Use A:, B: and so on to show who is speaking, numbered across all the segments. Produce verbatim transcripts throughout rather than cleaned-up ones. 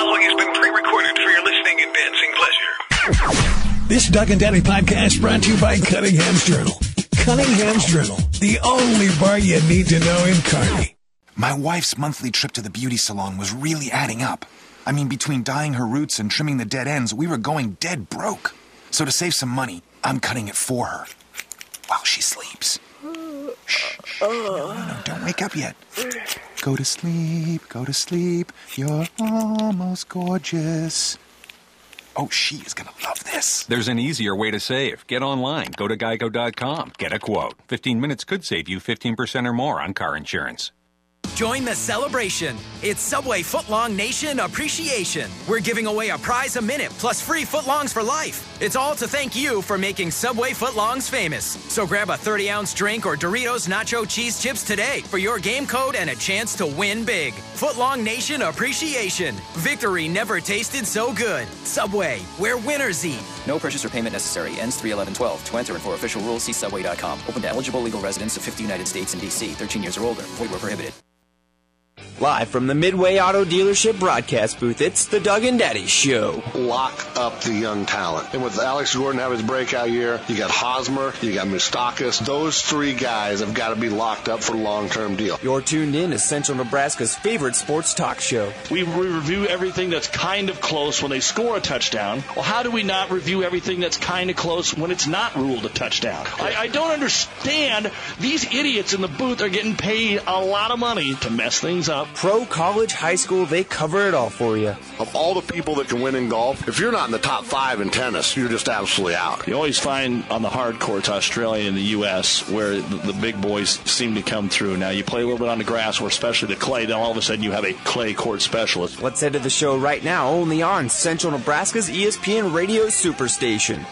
A: following has been pre-recorded for your listening and dancing pleasure.
B: This Doug and Daddy podcast brought to you by Cunningham's Journal. Cunningham's Journal, the only bar you need to know in Kearney.
C: My wife's monthly trip to the beauty salon was really adding up. I mean, between dyeing her roots and trimming the dead ends, we were going dead broke. So to save some money, I'm cutting it for her while she sleeps. Shh, shh. No, no, no, don't wake up yet. Go to sleep, go to sleep. You're almost gorgeous. Oh, she is going to love this.
D: There's an easier way to save. Get online. Go to geico dot com. Get a quote. fifteen minutes could save you fifteen percent or more on car insurance.
E: Join the celebration. It's Subway Footlong Nation Appreciation. We're giving away a prize a minute plus free footlongs for life. It's all to thank you for making Subway footlongs famous. So grab a thirty-ounce drink or Doritos Nacho Cheese Chips today for your game code and a chance to win big. Footlong Nation Appreciation. Victory never tasted so good. Subway, where winners eat.
F: No purchase or payment necessary. Ends three eleven twelve. To enter and for official rules, see subway dot com. Open to eligible legal residents of fifty United States and D C. thirteen years or older. Void where prohibited.
G: Live from the Midway Auto Dealership broadcast booth, it's the Doug and Daddy Show.
H: Lock up the young talent. And with Alex Gordon have his breakout year, you got Hosmer, you got Moustakis. Those three guys have got to be locked up for a long-term deal.
G: You're tuned in to Central Nebraska's favorite sports talk show.
I: We review everything that's kind of close when they score a touchdown. Well, how do we not review everything that's kind of close when it's not ruled a touchdown? I, I don't understand. These idiots in the booth are getting paid a lot of money to mess things up.
G: Pro, college, high school, they cover it all for you.
H: Of all the people that can win in golf, if you're not in the top five in tennis, you're just absolutely out.
I: You always find on the hard courts, Australia and the U S, where the, the big boys seem to come through. Now, you play a little bit on the grass, or especially the clay, then all of a sudden you have a clay court specialist.
G: Let's head to the show right now, only on Central Nebraska's E S P N Radio Superstation.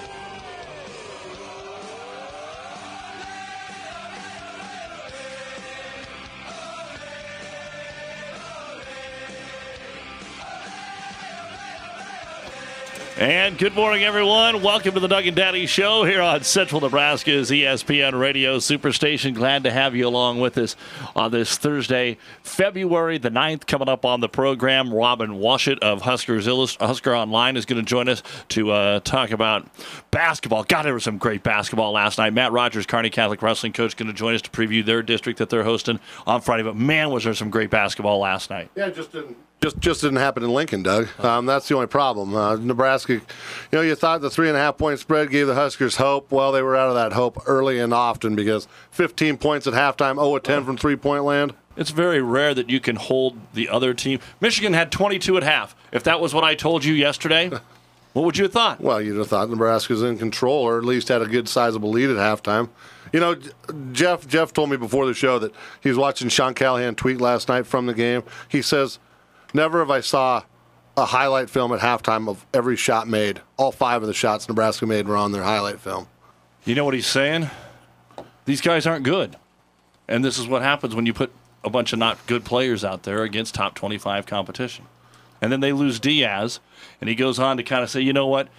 I: And good morning, everyone. Welcome to the Doug and Daddy Show here on Central Nebraska's E S P N Radio Superstation. Glad to have you along with us on this Thursday, February the ninth. Coming up on the program, Robin Washut of Huskers Illust- Husker Online is going to join us to uh, talk about basketball. God, there was some great basketball last night. Matt Rogers, Kearney Catholic Wrestling coach, going to join us to preview their district that they're hosting on Friday. But, man, was there some great basketball last night.
H: Yeah, just didn't. Just just didn't happen in Lincoln, Doug. Um, that's the only problem. Uh, Nebraska, you know, you thought the three and a half point spread gave the Huskers hope. Well, they were out of that hope early and often because fifteen points at halftime, zero of ten from three-point land.
I: It's very rare that you can hold the other team. Michigan had twenty-two at half. If that was what I told you yesterday, what would you have thought?
H: Well, you'd have thought Nebraska's in control or at least had a good sizable lead at halftime. You know, Jeff Jeff told me before the show that he was watching Sean Callahan tweet last night from the game. He says, never have I saw a highlight film at halftime of every shot made. All five of the shots Nebraska made were on their highlight film.
I: You know what he's saying? These guys aren't good. And this is what happens when you put a bunch of not good players out there against top twenty-five competition. And then they lose Diaz, and he goes on to kind of say, you know what?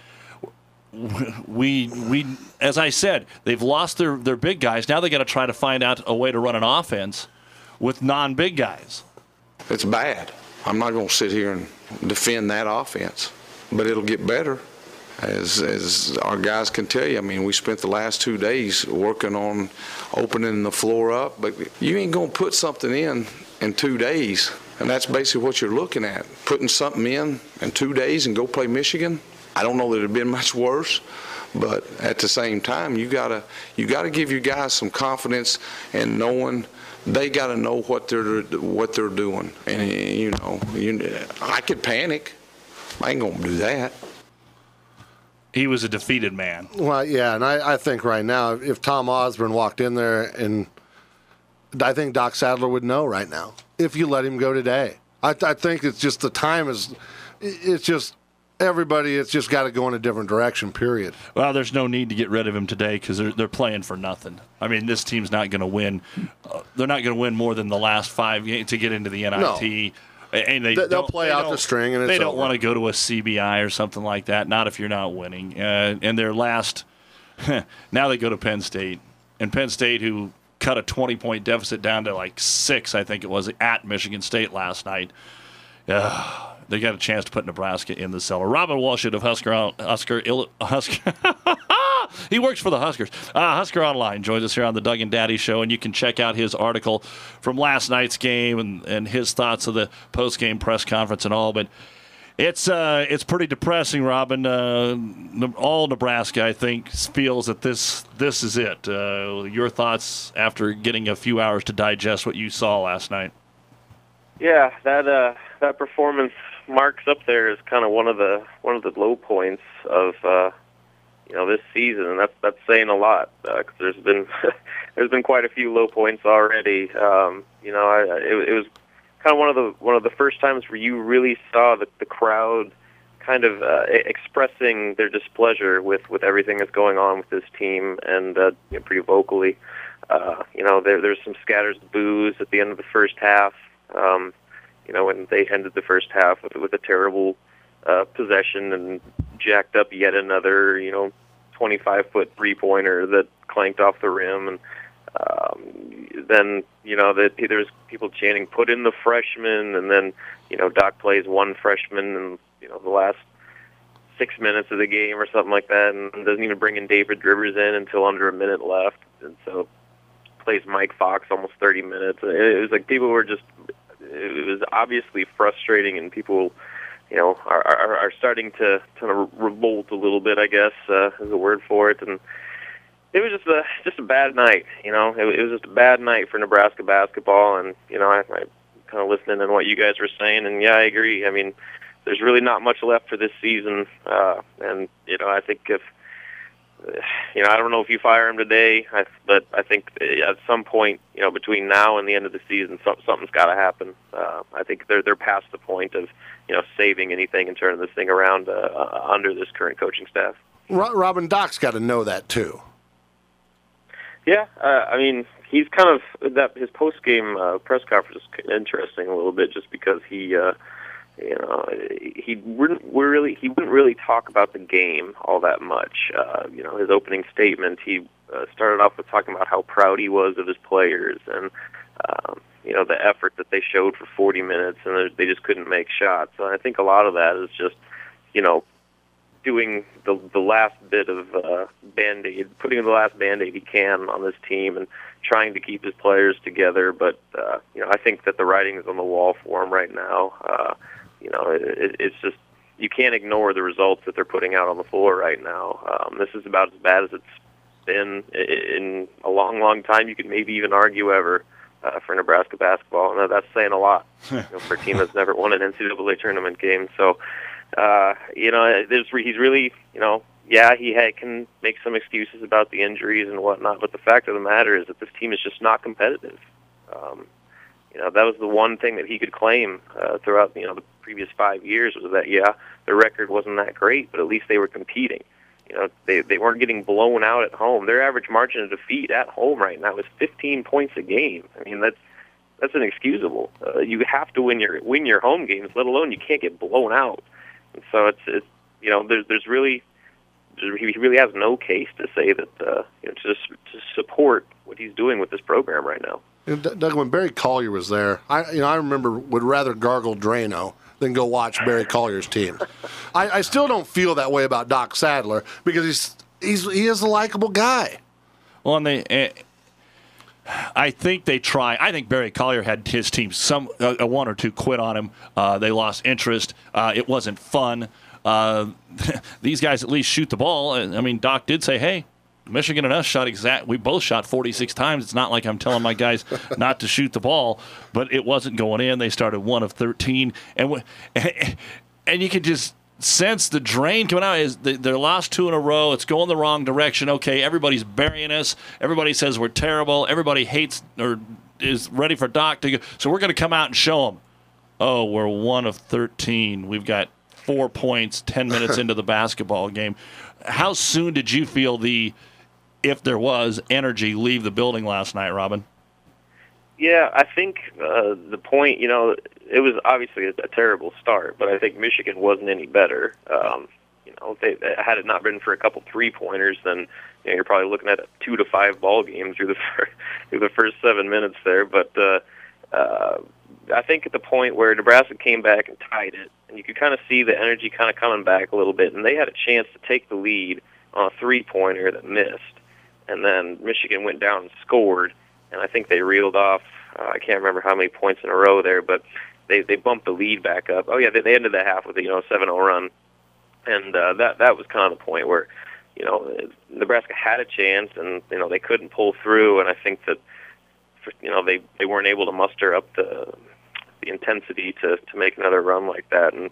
I: We, we, as I said, they've lost their, their big guys. Now they got to try to find out a way to run an offense with non-big guys.
J: It's bad. I'm not going to sit here and defend that offense, but it'll get better, as as our guys can tell you. I mean, we spent the last two days working on opening the floor up, but you ain't going to put something in in two days, and that's basically what you're looking at, putting something in in two days and go play Michigan. I don't know that it would have been much worse, but at the same time, you gotta you gotta give your guys some confidence and knowing. They got to know what they're what they're doing, and you know, you, I could panic. I ain't gonna do that.
I: He was a defeated man.
H: Well, yeah, and I, I think right now, if Tom Osborne walked in there, and I think Doc Sadler would know right now if you let him go today. I, I think it's just the time is, it's just. Everybody, it's just got to go in a different direction, period.
I: Well, there's no need to get rid of him today because they're, they're playing for nothing. I mean, this team's not going to win. Uh, they're not going to win more than the last five to get into the N I T.
H: No.
I: And they
H: They'll play
I: they
H: out the string, and it's
I: they don't
H: over.
I: want to go to a C B I or something like that, not if you're not winning. Uh, and their last – now they go to Penn State. And Penn State, who cut a twenty-point deficit down to like six, I think it was, at Michigan State last night. uh, they got a chance to put Nebraska in the cellar. Robin Walshut of Husker, Husker, Husker. He works for the Huskers. Uh, Husker Online joins us here on the Doug and Daddy Show, and you can check out his article from last night's game and, and his thoughts of the post-game press conference and all. But it's uh, it's pretty depressing, Robin. Uh, all Nebraska, I think, feels that this this is it. Uh, your thoughts after getting a few hours to digest what you saw last night?
K: Yeah, that uh, that performance marks up there as kind of one of the one of the low points of uh, you know this season, and that's that's saying a lot because uh, there's been there's been quite a few low points already. Um, you know, I, it, it was kind of one of the one of the first times where you really saw the, the crowd kind of uh, expressing their displeasure with, with everything that's going on with this team, and uh, you know, pretty vocally. Uh, you know, there there's some scatters of boos at the end of the first half. Um, you know, when they ended the first half with, with a terrible uh, possession and jacked up yet another, you know, twenty-five foot three-pointer that clanked off the rim. And um, then, you know, that there's people chanting, put in the freshman, and then, you know, Doc plays one freshman in, you know, the last six minutes of the game or something like that, and doesn't even bring in David Rivers in until under a minute left. And so plays Mike Fox almost thirty minutes. It was like people were just, it was obviously frustrating, and people, you know, are are, are starting to kind of revolt a little bit, I guess, uh, is a word for it. And it was just a just a bad night, you know. It, it was just a bad night for Nebraska basketball, and you know, I, I kind of listening to what you guys were saying, and yeah, I agree. I mean, there's really not much left for this season, uh, and you know, I think if you know, I don't know if you fire him today, I, but I think at some point, you know, between now and the end of the season, some, something's got to happen. Uh, I think they're they're past the point of, you know, saving anything and turning this thing around uh, under this current coaching staff.
H: Robin, Doc's got to know that too.
K: Yeah, uh, I mean, he's kind of that his post game uh, press conference is interesting a little bit, just because he. Uh, You know, he wouldn't really he wouldn't really talk about the game all that much. Uh, you know, his opening statement, he uh, started off with talking about how proud he was of his players, and um, you know, the effort that they showed for forty minutes, and they just couldn't make shots. And I think a lot of that is just, you know, doing the the last bit of uh, band-aid, putting the last band-aid he can on this team, and trying to keep his players together. But uh, you know, I think that the writing is on the wall for him right now. Uh, You know, it, it's just, you can't ignore the results that they're putting out on the floor right now. Um, this is about as bad as it's been in a long, long time. You could maybe even argue ever uh, for Nebraska basketball, and that's saying a lot you know, for a team that's never won an N C double A tournament game. So, uh, you know, there's, he's really, you know, yeah, he had, can make some excuses about the injuries and whatnot, but the fact of the matter is that this team is just not competitive. Um, You know, that was the one thing that he could claim uh, throughout, you know, the previous five years was that, yeah, their record wasn't that great, but at least they were competing. You know, they they weren't getting blown out at home. Their average margin of defeat at home right now is fifteen points a game. I mean, that's that's inexcusable. Uh, you have to win your win your home games, let alone you can't get blown out. And so it's, it's you know, there's there's really he really has no case to say that uh, you know, to to support what he's doing with this program right now.
H: Doug, when Barry Collier was there, I you know I remember would rather gargle Drano than go watch Barry Collier's team. I, I still don't feel that way about Doc Sadler because he's he's he is a likable guy.
I: Well, and they, uh, I think they try. I think Barry Collier had his team some uh, one or two quit on him. Uh, they lost interest. Uh, it wasn't fun. Uh, these guys at least shoot the ball. I mean, Doc did say, "Hey, Michigan and us shot exact. We both shot forty-six times. It's not like I'm telling my guys not to shoot the ball, but it wasn't going in. They started one of thirteen, and and you can just sense the drain coming out. Is they're lost two in a row. It's going the wrong direction. Okay, everybody's burying us. Everybody says we're terrible. Everybody hates or is ready for Doc to go. So we're going to come out and show them. Oh, we're one of thirteen. We've got four points, ten minutes into the basketball game. How soon did you feel the, if there was, energy leave the building last night, Robin?
K: Yeah, I think uh, the point, you know, it was obviously a, a terrible start, but I think Michigan wasn't any better. Um, you know, they, they, had it not been for a couple three-pointers, then you know, you're probably looking at a two to five ball game through the first, through the first seven minutes there. But uh, uh, I think at the point where Nebraska came back and tied it, and you could kind of see the energy kind of coming back a little bit, and they had a chance to take the lead on a three-pointer that missed, and then Michigan went down and scored, and I think they reeled off, uh, I can't remember how many points in a row there, but they, they bumped the lead back up. Oh, yeah, they, they ended the half with a, you know, seven oh run, and uh, that that was kind of the point where, you know, Nebraska had a chance, and, you know, they couldn't pull through, and I think that, you know, they, they weren't able to muster up the the intensity to, to make another run like that, and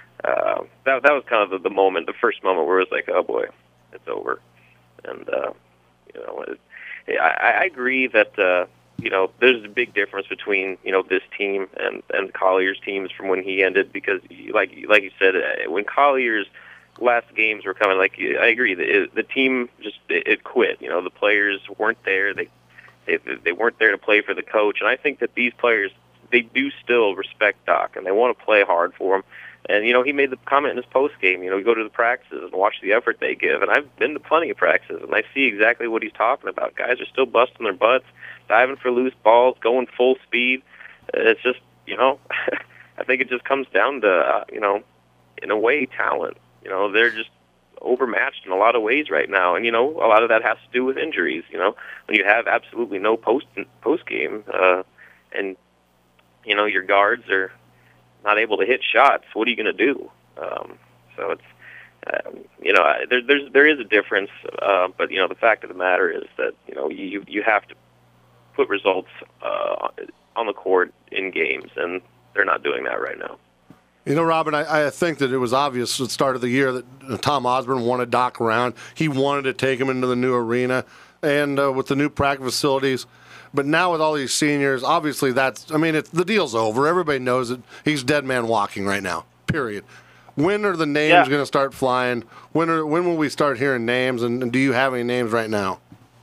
K: uh, that that was kind of the, the moment, the first moment where it was like, oh boy, it's over, and uh, you know, it, I, I agree that uh, you know, there's a big difference between, you know, this team and and Collier's teams from when he ended, because like like you said, when Collier's last games were coming, like I agree, the, the team just it, it quit. You know, the players weren't there. They They, they weren't there to play for the coach, and I think that these players, they do still respect Doc, and they want to play hard for him. And, you know, he made the comment in his post-game, you know, go to the practices and watch the effort they give. And I've been to plenty of practices, and I see exactly what he's talking about. Guys are still busting their butts, diving for loose balls, going full speed. It's just, you know, I think it just comes down to, uh, you know, in a way, talent. You know, they're just overmatched in a lot of ways right now, and you know, a lot of that has to do with injuries. You know, when you have absolutely no post post game, uh, and you know your guards are not able to hit shots, what are you going to do? Um, so it's um, you know, there, there's there is a difference, uh, but you know, the fact of the matter is that you know you you have to put results uh, on the court in games, and they're not doing that right now.
H: You know, Robin, I, I think that it was obvious at the start of the year that Tom Osborne wanted Doc around. He wanted to take him into the new arena and uh, with the new practice facilities. But now with all these seniors, obviously that's, I mean, it's, the deal's over. Everybody knows that he's dead man walking right now, period. When are the names yeah. going to start flying? When are, when will we start hearing names, and, and do you have any names right now?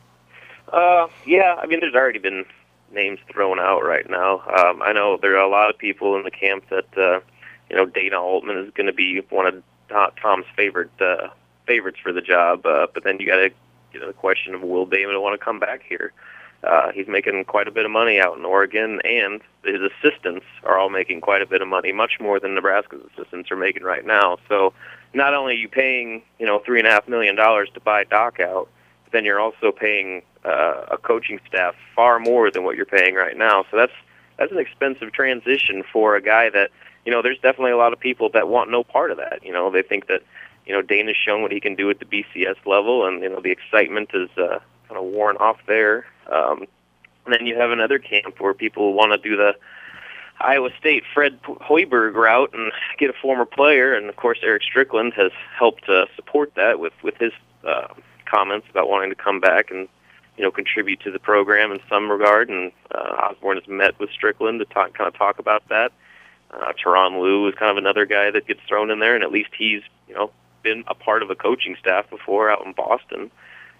K: Uh, yeah, I mean, there's already been names thrown out right now. Um, I know there are a lot of people in the camp that uh, – you know, Dana Altman is going to be one of Tom's favorite uh, favorites for the job. Uh, but then you got to, you know, the question of will Damon want to come back here? Uh, he's making quite a bit of money out in Oregon, and his assistants are all making quite a bit of money, much more than Nebraska's assistants are making right now. So not only are you paying, you know, three and a half million dollars to buy Doc out, but then you're also paying uh, a coaching staff far more than what you're paying right now. So that's that's an expensive transition for a guy that, you know, there's definitely a lot of people that want no part of that. You know, they think that, you know, Dana's shown what he can do at the B C S level, and, you know, the excitement is uh, kind of worn off there. Um, and then you have another camp where people want to do the Iowa State Fred Hoiberg route and get a former player, and, of course, Eric Strickland has helped uh, support that with, with his uh, comments about wanting to come back and, you know, contribute to the program in some regard, and uh, Osborne has met with Strickland to talk, kind of talk about that. Uh, Teron Liu is kind of another guy that gets thrown in there, and at least he's, you know, been a part of a coaching staff before out in Boston.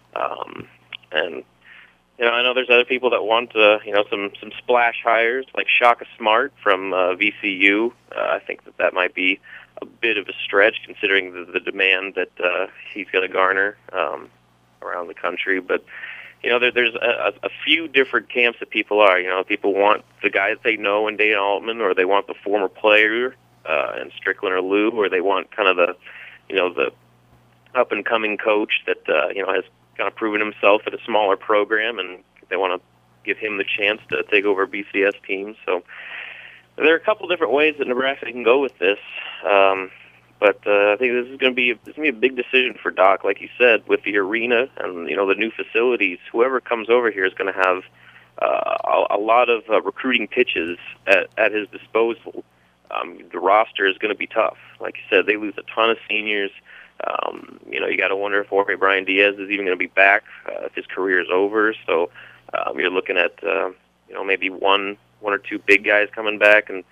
K: Um, and, you know, I know there's other people that want, uh, you know, some, some splash hires, like Shaka Smart from uh, V C U. Uh, I think that that might be a bit of a stretch considering the, the demand that uh, he's going to garner um, around the country. But, you know, there, there's a, a few different camps that people are. You know, people want the guy that they know in Dana Altman, or they want the former player uh, in Strickland or Lou, or they want kind of the, you know, the up-and-coming coach that, uh, you know, has kind of proven himself at a smaller program, and they want to give him the chance to take over B C S teams. So there are a couple different ways that Nebraska can go with this. Um, But uh, I think this is going to be this is going to be a big decision for Doc, like you said, with the arena and, you know, the new facilities. Whoever comes over here is going to have uh, a, a lot of uh, recruiting pitches at, at his disposal. Um, the roster is going to be tough. Like you said, they lose a ton of seniors. Um, you know, you got to wonder if Jorge Brian Diaz is even going to be back uh, if his career is over. So um, you're looking at uh, you know, maybe one one or two big guys coming back, and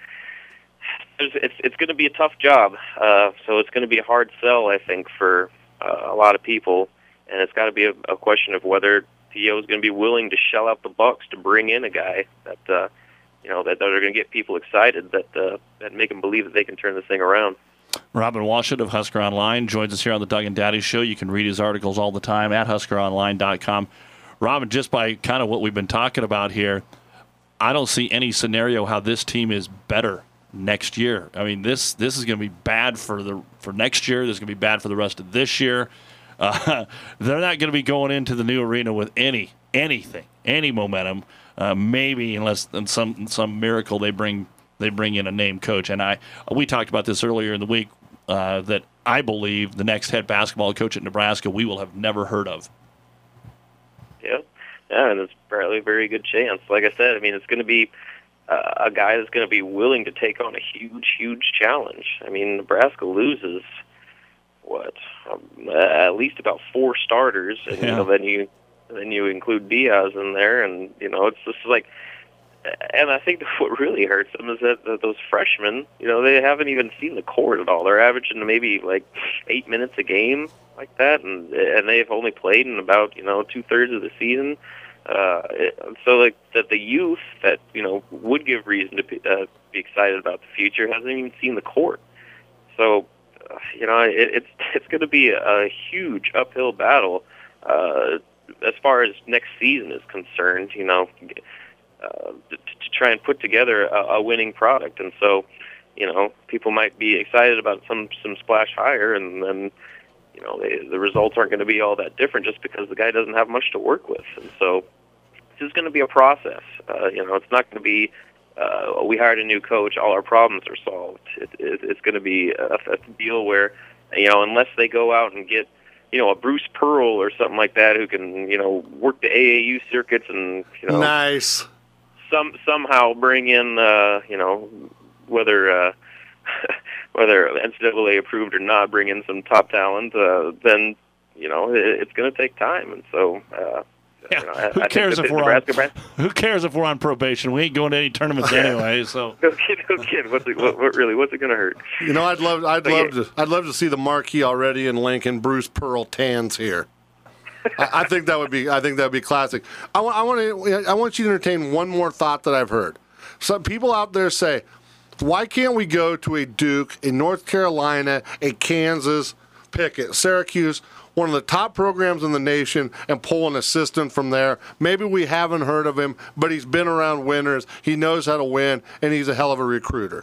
K: It's it's going to be a tough job, uh, so it's going to be a hard sell, I think, for uh, a lot of people, and it's got to be a, a question of whether T O is going to be willing to shell out the bucks to bring in a guy that uh, you know that, that are going to get people excited, that uh, that make them believe that they can turn this thing around.
I: Robin Washut of Husker Online joins us here on the Doug and Daddy Show. You can read his articles all the time at husker online dot com. Robin, just by kind of what we've been talking about here, I don't see any scenario how this team is better next year. I mean, this this is going to be bad for the for next year. This is going to be bad for the rest of this year. Uh, they're not going to be going into the new arena with any anything, any momentum. Uh, maybe unless in some in some miracle they bring they bring in a named coach. And I we talked about this earlier in the week uh, that I believe the next head basketball coach at Nebraska we will have never heard of.
K: Yeah, yeah, and it's probably a very good chance. Like I said, I mean, it's going to be uh, a guy that's going to be willing to take on a huge, huge challenge. I mean, Nebraska loses what um, at least about four starters, and
I: yeah.
K: you know, then you then you include Diaz in there, and you know, it's just like. And I think what really hurts them is that, that those freshmen, you know, they haven't even seen the court at all. They're averaging maybe like eight minutes a game, like that, and and they've only played in about you know two thirds of the season. Uh, so like that, the youth that you know would give reason to be, uh, be excited about the future hasn't even seen the court. So uh, you know, it, it's it's going to be a, a huge uphill battle uh, as far as next season is concerned. You know. Uh, to, to try and put together a, a winning product, and so, you know, people might be excited about some some splash higher, and then, you know, they, the results aren't going to be all that different just because the guy doesn't have much to work with, and so this is going to be a process. Uh, you know, it's not going to be uh, we hired a new coach, all our problems are solved. It, it, it's going to be a, a deal where, you know, unless they go out and get, you know, a Bruce Pearl or something like that who can, you know, work the A A U circuits and, you know,
H: nice.
K: Some somehow bring in, uh, you know, whether uh, whether N C double A approved or not, bring in some top talent. Uh, then you know it, it's going to take time, and so. Uh,
I: yeah.
K: you know, I,
I: who
K: I
I: cares if we're
K: Nebraska,
I: on? Who cares if we're on probation? We ain't going to any tournaments anyway. So.
K: No kid, no kid. What's it, what, what really? What's it going to hurt?
H: You know, I'd love, I'd
K: but
H: love
K: yeah.
H: to, I'd love to see the marquee already in Lincoln. Bruce Pearl Tans here. I, I think that would be. I think that would be classic. I want. I want to. I want you to entertain one more thought that I've heard. Some people out there say, "Why can't we go to a Duke, a North Carolina, a Kansas, pick it, Syracuse, one of the top programs in the nation, and pull an assistant from there? Maybe we haven't heard of him, but he's been around winners. He knows how to win, and he's a hell of a recruiter."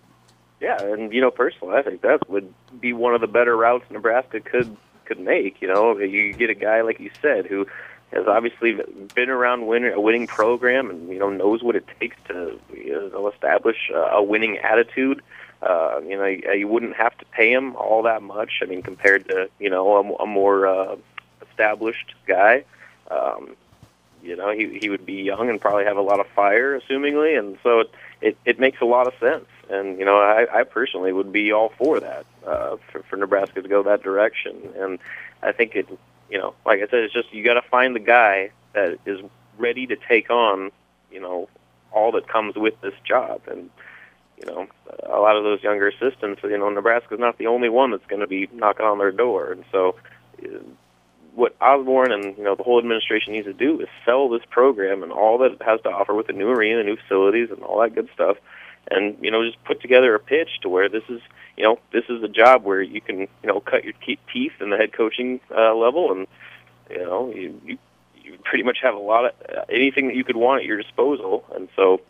K: Yeah, and you know, personally, I think that would be one of the better routes Nebraska could. could make. You know, you get a guy like you said who has obviously been around winning a winning program and you know knows what it takes to you know, establish a winning attitude. Uh, you know, you, you wouldn't have to pay him all that much. I mean, compared to you know a, a more uh, established guy. Um, you know, he he would be young and probably have a lot of fire, assumingly, and so it it, it makes a lot of sense. And, you know, I, I personally would be all for that, uh, for, for Nebraska to go that direction. And I think it, you know, like I said, it's just you got to find the guy that is ready to take on, you know, all that comes with this job. And, you know, a lot of those younger assistants, you know, Nebraska's not the only one that's going to be knocking on their door. And so uh, what Osborne and, you know, the whole administration needs to do is sell this program and all that it has to offer with the new arena, the new facilities, and all that good stuff. And, you know, just put together a pitch to where this is, you know, this is a job where you can, you know, cut your teeth in the head coaching uh, level. And, you know, you, you you pretty much have a lot of uh, anything that you could want at your disposal. And so,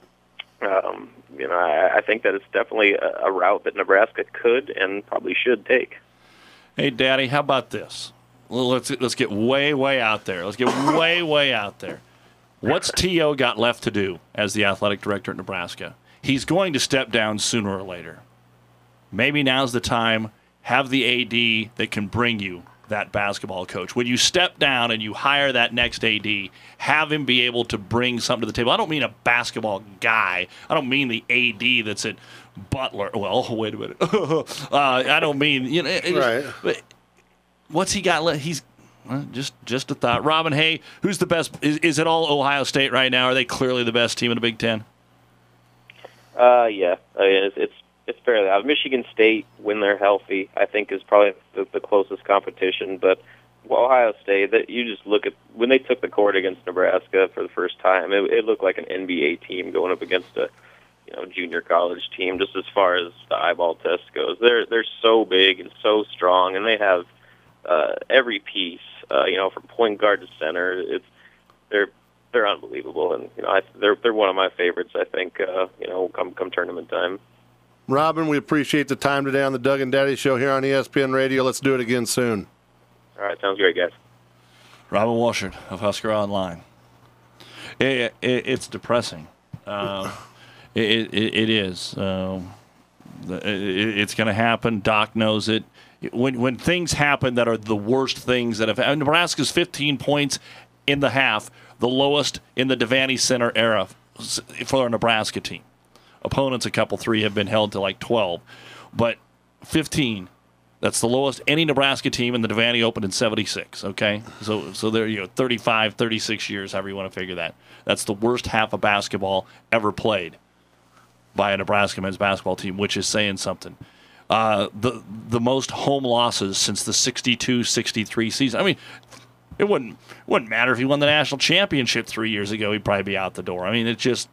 K: um, you know, I, I think that it's definitely a, a route that Nebraska could and probably should take.
I: Hey, Daddy, how about this? Well, let's, let's get way, way out there. Let's get way, way out there. What's T O got left to do as the athletic director at Nebraska? He's going to step down sooner or later. Maybe now's the time. Have the A D that can bring you that basketball coach. When you step down and you hire that next A D, have him be able to bring something to the table. I don't mean a basketball guy. I don't mean the A D that's at Butler. Well, wait a minute. uh, I don't mean, you know.
H: Right.
I: But what's he got left? He's well, just just a thought. Robin, hey, who's the best? Is, is it all Ohio State right now? Are they clearly the best team in the Big Ten?
K: Uh, yeah, I mean, it's, it's it's fairly obvious. Michigan State, when they're healthy, I think is probably the, the closest competition. But well, Ohio State, that you just look at when they took the court against Nebraska for the first time, it, it looked like an N B A team going up against a you know junior college team. Just as far as the eyeball test goes, they're they're so big and so strong, and they have uh, every piece. Uh, you know, from point guard to center, it's they're they're unbelievable, and you know I, they're they're one of my favorites. I think uh, you know come come tournament time.
H: Robin, we appreciate the time today on the Doug and Daddy Show here on E S P N Radio. Let's do it again soon.
K: All right, sounds great, guys.
I: Robin Washard of Husker Online. It, it, it's depressing. Uh, it, it, it is. Um, it, it's going to happen. Doc knows it. When when things happen that are the worst things that have happened, Nebraska's fifteen points in the half, the lowest in the Devaney Center era for a Nebraska team. Opponents, a couple three, have been held to like twelve, but fifteen. That's the lowest any Nebraska team in the Devaney opened in seventy-six, okay? So so there you go, thirty-five, thirty-six years, however you want to figure that. That's the worst half of basketball ever played by a Nebraska men's basketball team, which is saying something. Uh, the the most home losses since the sixty-two sixty-three season. I mean, it wouldn't wouldn't matter if he won the national championship three years ago. He'd probably be out the door. I mean, it just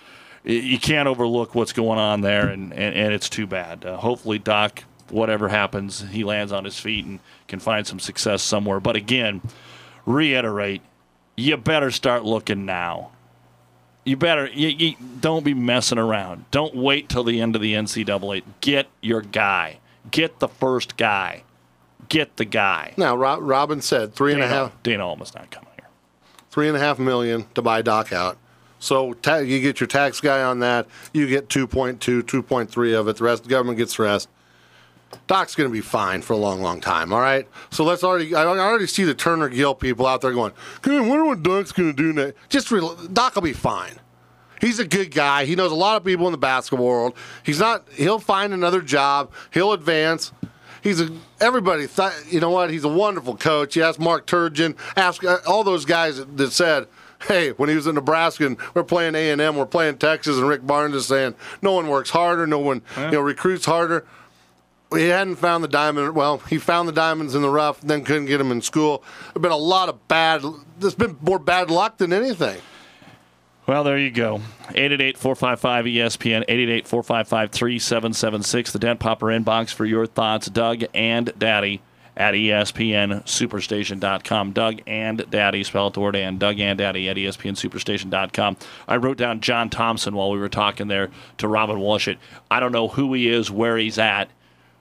I: you can't overlook what's going on there, and, and, and it's too bad. Uh, hopefully, Doc, whatever happens, he lands on his feet and can find some success somewhere. But again, reiterate, you better start looking now. You better you, you, don't be messing around. Don't wait till the end of the N C double A. Get your guy. Get the first guy. Get the guy.
H: Now, Rob, Robin said three and
I: Dana,
H: a half.
I: Dana Alma's not coming here.
H: Three and a half million to buy Doc out. So ta- you get your tax guy on that. You get two point two, two point three of it. The rest, the government gets the rest. Doc's going to be fine for a long, long time, all right? So let's already, I already see the Turner Gill people out there going, I wonder what Doc's going to do next. Just, re- Doc will be fine. He's a good guy. He knows a lot of people in the basketball world. He's not, he'll find another job. He'll advance. He's a, everybody, th- you know what? He's a wonderful coach. You ask Mark Turgeon, ask all those guys that, that said, hey, when he was in Nebraska and we're playing A and M, we're playing Texas, and Rick Barnes is saying, no one works harder, no one yeah. you know, recruits harder. He hadn't found the diamond. Well, he found the diamonds in the rough, then couldn't get them in school. There's been a lot of bad. There's been more bad luck than anything.
I: Well, there you go. eight eight eight, four five five, E S P N, eight eight eight, four five five, three seven seven six. The Dent Popper inbox for your thoughts. Doug and Daddy at E S P N Superstation dot com. Doug and Daddy, spell it the word and. Doug and Daddy at E S P N Superstation dot com. I wrote down John Thompson while we were talking there to Robin Washut. I don't know who he is, where he's at.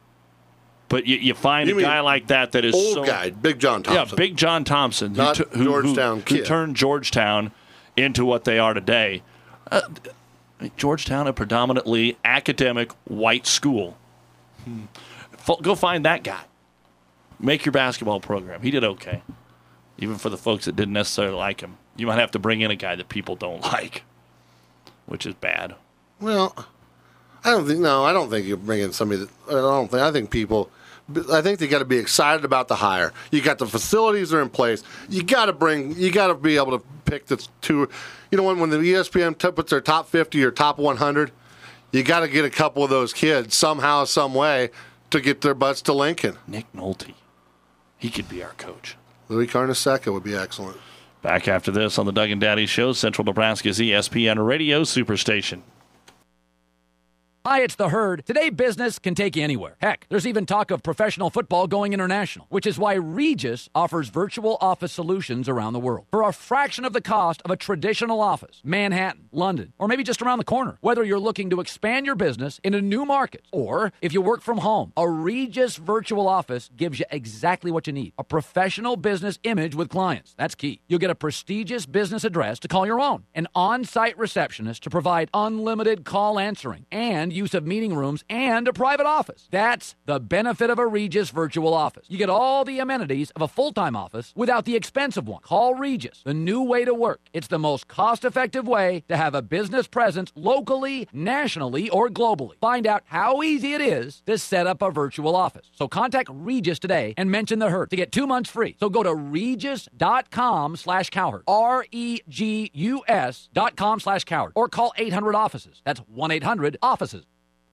I: But you, you find you a guy like that that is
H: old
I: so...
H: Old guy, Big John Thompson.
I: Yeah, Big John Thompson.
H: Not
I: who, t- who,
H: Georgetown
I: who,
H: kid.
I: Who turned Georgetown into what they are today. Uh, Georgetown, a predominantly academic white school. Hmm. F- go find that guy. Make your basketball program. He did okay. Even for the folks that didn't necessarily like him. You might have to bring in a guy that people don't like, which is bad.
H: Well, I don't think, no, I don't think you bring in somebody that, I don't think, I think people, I think they got to be excited about the hire. You got the facilities are in place. You got to bring, you got to be able to pick the two, you know, when, when the E S P N t- puts their top fifty or top one hundred, you got to get a couple of those kids somehow, some way to get their butts to Lincoln.
I: Nick Nolte. He could be our coach.
H: Louis Carnesecca would be excellent.
I: Back after this on the Doug and Daddy Show, Central Nebraska's E S P N Radio Superstation.
L: Hi, it's The Herd. Today, business can take you anywhere. Heck, there's even talk of professional football going international, which is why Regis offers virtual office solutions around the world. For a fraction of the cost of a traditional office, Manhattan, London, or maybe just around the corner. Whether you're looking to expand your business into new markets, or if you work from home, a Regis virtual office gives you exactly what you need. A professional business image with clients. That's key. You'll get a prestigious business address to call your own, an on-site receptionist to provide unlimited call answering, and use of meeting rooms and a private office. That's the benefit of a Regis virtual office. You get all the amenities of a full-time office without the expense of one. Call Regis, the new way to work. It's the most cost-effective way to have a business presence locally, nationally, or globally. Find out how easy it is to set up a virtual office. So contact Regis today and mention The Herd to get two months free. So go to regis.com slash cowherd. R E G U S dot com slash cowherd. Or call eight hundred offices. That's one eight hundred offices.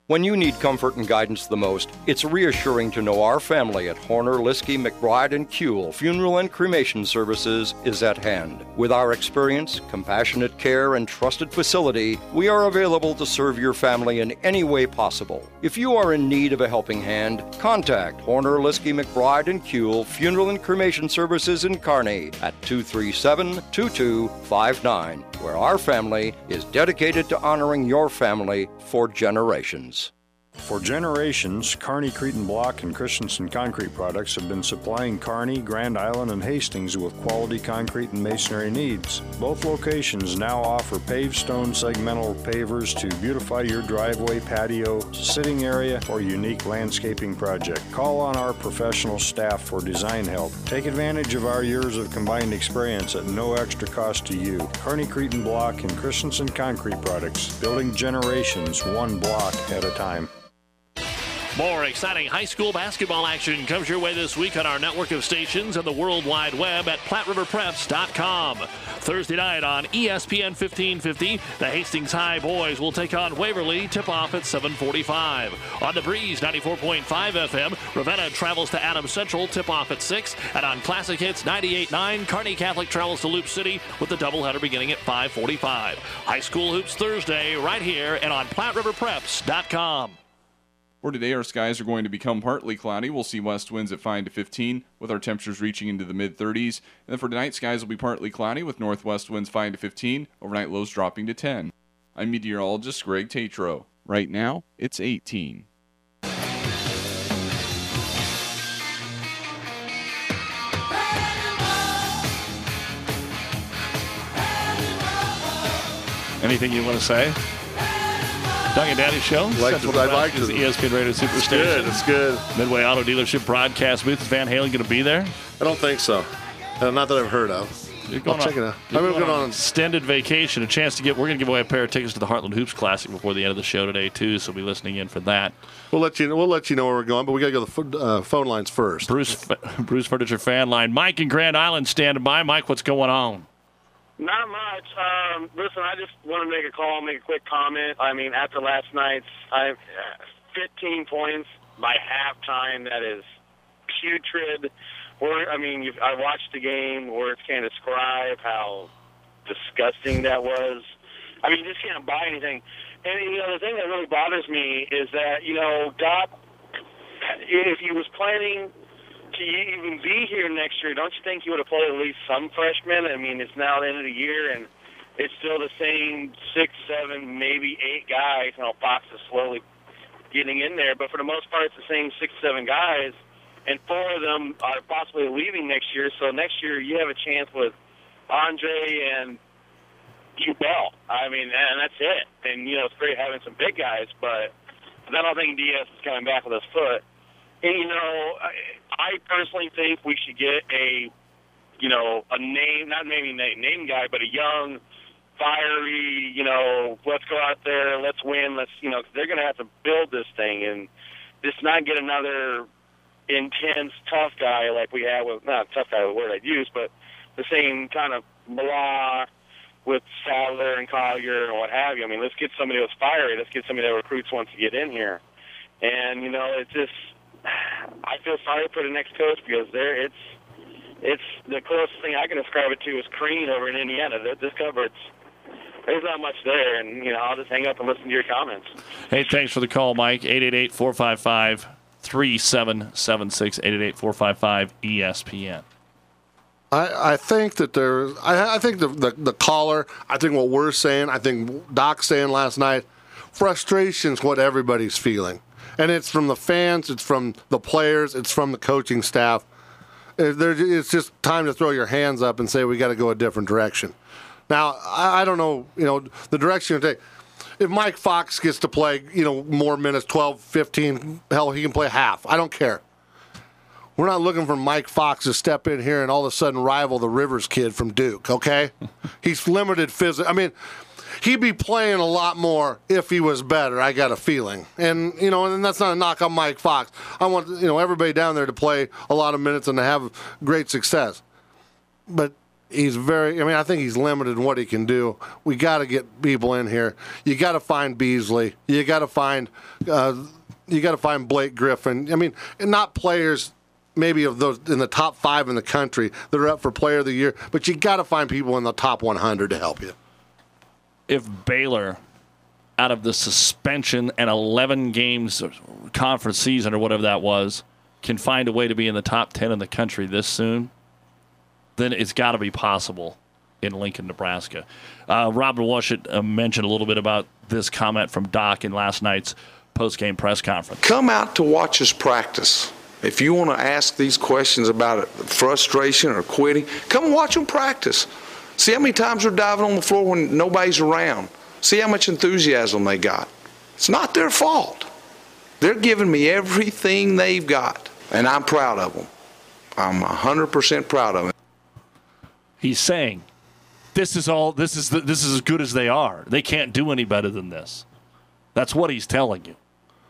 M: When you need comfort and guidance the most, it's reassuring to know our family at Horner, Liskey, McBride, and Kuehl Funeral and Cremation Services is at hand. With our experience, compassionate care, and trusted facility, we are available to serve your family in any way possible. If you are in need of a helping hand, contact Horner, Liskey, McBride, and Kuehl Funeral and Cremation Services in Kearney at two three seven, two two five nine, where our family is dedicated to honoring your family for generations.
N: For generations, Kearney, Cretin Block, and Christensen Concrete Products have been supplying Kearney, Grand Island, and Hastings with quality concrete and masonry needs. Both locations now offer paved stone segmental pavers to beautify your driveway, patio, sitting area, or unique landscaping project. Call on our professional staff for design help. Take advantage of our years of combined experience at no extra cost to you. Kearney, Cretin Block, and Christensen Concrete Products, building generations one block at a time.
I: More exciting high school basketball action comes your way this week on our network of stations and the World Wide Web at Platte River Preps dot com. Thursday night on E S P N fifteen fifty, the Hastings High boys will take on Waverly, tip-off at seven forty-five. On the Breeze ninety-four point five F M, Ravenna travels to Adams Central, tip-off at six. And on Classic Hits ninety-eight point nine, Kearney Catholic travels to Loop City with the doubleheader beginning at five forty-five. High School Hoops Thursday right here and on Platte River Preps dot com.
O: For today, our skies are going to become partly cloudy. We'll see west winds at five to fifteen, with our temperatures reaching into the mid thirties. And then for tonight, skies will be partly cloudy, with northwest winds five to fifteen, overnight lows dropping to ten. I'm meteorologist Greg Tatro. Right now, it's eighteen.
I: Anything you want to say? Doug and Daddy Show.
H: Like to, I'd like to.
I: E S P N Radio Superstation.
H: It's good. It's good.
I: Midway Auto Dealership broadcast booth. Is Van Halen going to be there?
H: I don't think so. Uh, not that I've heard of.
I: You're going
H: I'll
I: on,
H: check it out.
I: You're
H: I'm
I: going
H: going
I: on
H: on
I: an extended vacation. A chance to get. We're going to give away a pair of tickets to the Heartland Hoops Classic before the end of the show today too. So be listening in for that.
H: We'll let you. We'll let you know where we're going, but we got to go to the uh, phone lines first.
I: Bruce, Bruce Furniture fan line. Mike in Grand Island standing by. Mike, what's going on?
P: Not much. Um, listen, I just want to make a call, make a quick comment. I mean, after last night's I, uh, fifteen points by halftime, that is putrid. Or, I mean, you've, I watched the game. Words can't describe how disgusting that was. I mean, you just can't buy anything. And, you know, the thing that really bothers me is that, you know, Doc, if he was planning to even be here next year, don't you think he would have played at least some freshmen? I mean, it's now the end of the year, and it's still the same six, seven, maybe eight guys. You know, Fox is slowly getting in there, but for the most part, it's the same six, seven guys, and four of them are possibly leaving next year. So next year, you have a chance with Andre and Ubell. I mean, and that's it. And, you know, it's great having some big guys, but I don't think D S is coming back with his foot. And, you know, I, I personally think we should get a, you know, a name, not maybe name, name guy, but a young, fiery, you know, let's go out there, let's win, let's, you know, cause they're going to have to build this thing and just not get another intense, tough guy like we had with, not tough guy, the word I'd use, but the same kind of blah with Sadler and Collier and what have you. I mean, let's get somebody that's fiery. Let's get somebody that recruits wants to get in here. And, you know, it's just, I feel sorry for the next coach because there it's it's the closest thing I can describe it to is Crean over in Indiana. This cover, it's, there's not much there, and you know I'll just hang up and listen to your comments.
I: Hey, thanks for the call, Mike. eight eight eight, four five five, three seven seven six, eight eight eight, four five five, E S P N.
H: I, I think that there's I, I think the, the the caller, I think what we're saying, I think Doc's saying last night, frustration's what everybody's feeling. And it's from the fans, it's from the players, it's from the coaching staff. It's just time to throw your hands up and say we got to go a different direction. Now, I don't know, you know, the direction you take. If Mike Fox gets to play, you know, more minutes, twelve, fifteen, hell, he can play half. I don't care. We're not looking for Mike Fox to step in here and all of a sudden rival the Rivers kid from Duke, okay? He's limited physically. I mean, he'd be playing a lot more if he was better, I got a feeling. And, you know, and that's not a knock on Mike Fox. I want, you know, everybody down there to play a lot of minutes and to have great success. But he's very, I mean, I think he's limited in what he can do. We got to get people in here. You got to find Beasley. You got to find, uh, you got to find Blake Griffin. I mean, and not players maybe of those in the top five in the country that are up for Player of the Year, but you got to find people in the top one hundred to help you.
I: If Baylor, out of the suspension and eleven games conference season or whatever that was, can find a way to be in the top ten in the country this soon, then it's got to be possible in Lincoln, Nebraska. Uh, Robert Washut uh, mentioned a little bit about this comment from Doc in last night's post-game press conference.
J: Come out to watch us practice. If you want to ask these questions about frustration or quitting, come watch them practice. See how many times they're diving on the floor when nobody's around. See how much enthusiasm they got. It's not their fault. They're giving me everything they've got, and I'm proud of them. I'm one hundred percent proud of them.
I: He's saying, this is all. This is the, this is as good as they are. They can't do any better than this. That's what he's telling you.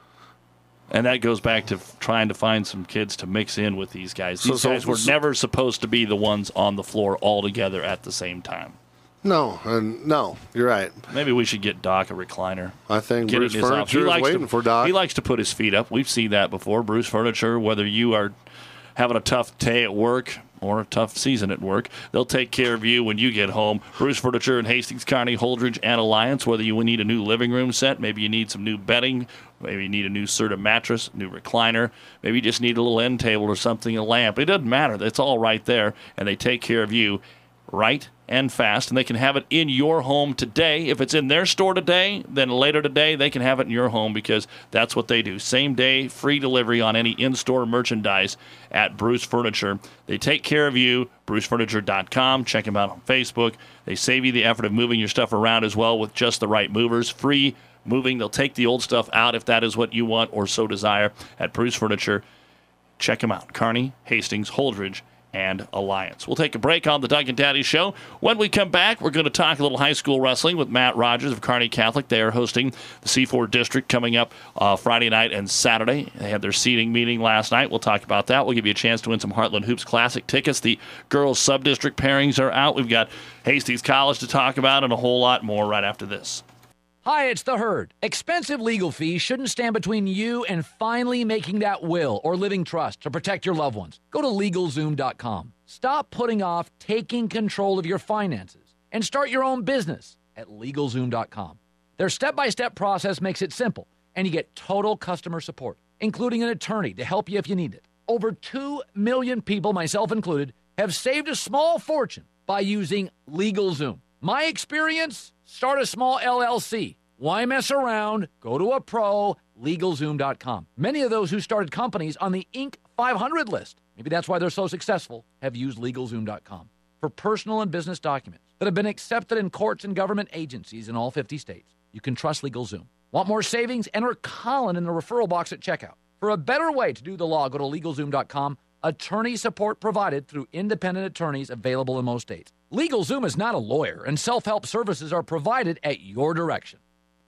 I: And that goes back to f- trying to find some kids to mix in with these guys. These so, guys so, were so, never supposed to be the ones on the floor all together at the same time.
H: No, uh, no, you're right.
I: Maybe we should get Doc a recliner.
H: I think
I: get
H: Bruce Furniture is waiting
I: to,
H: for Doc.
I: He likes to put his feet up. We've seen that before. Bruce Furniture, whether you are having a tough day at work or a tough season at work, they'll take care of you when you get home. Bruce Furniture in Hastings, Kearney, Holdridge, and Alliance. Whether you need a new living room set, maybe you need some new bedding, maybe you need a new Serta mattress, new recliner, maybe you just need a little end table or something, a lamp. It doesn't matter. It's all right there, and they take care of you right and fast, and they can have it in your home today. If it's in their store today, then later today they can have it in your home because that's what they do. Same day, free delivery on any in-store merchandise at Bruce Furniture. They take care of you, bruce furniture dot com. Check them out on Facebook. They save you the effort of moving your stuff around as well with just the right movers. Free moving. They'll take the old stuff out if that is what you want or so desire at Bruce Furniture. Check them out. Kearney, Hastings, Holdridge, and Alliance. We'll take a break on the Doug and Daddy Show. When we come back, we're going to talk a little high school wrestling with Matt Rogers of Kearney Catholic. They are hosting the C four District coming up uh, Friday night and Saturday. They had their seating meeting last night. We'll talk about that. We'll give you a chance to win some Heartland Hoops Classic tickets. The girls' sub-district pairings are out. We've got Hastings College to talk about and a whole lot more right after this.
L: Hi, it's The Herd. Expensive legal fees shouldn't stand between you and finally making that will or living trust to protect your loved ones. Go to LegalZoom dot com. Stop putting off taking control of your finances and start your own business at LegalZoom dot com. Their step-by-step process makes it simple, and you get total customer support, including an attorney to help you if you need it. Over two million people, myself included, have saved a small fortune by using LegalZoom. My experience? Start a small L L C. Why mess around? Go to a pro, LegalZoom dot com. Many of those who started companies on the Inc five hundred list, maybe that's why they're so successful, have used LegalZoom dot com for personal and business documents that have been accepted in courts and government agencies in all fifty states. You can trust LegalZoom. Want more savings? Enter Colin in the referral box at checkout. For a better way to do the law, go to LegalZoom dot com. Attorney support provided through independent attorneys available in most states. LegalZoom is not a lawyer, and self-help services are provided at your direction.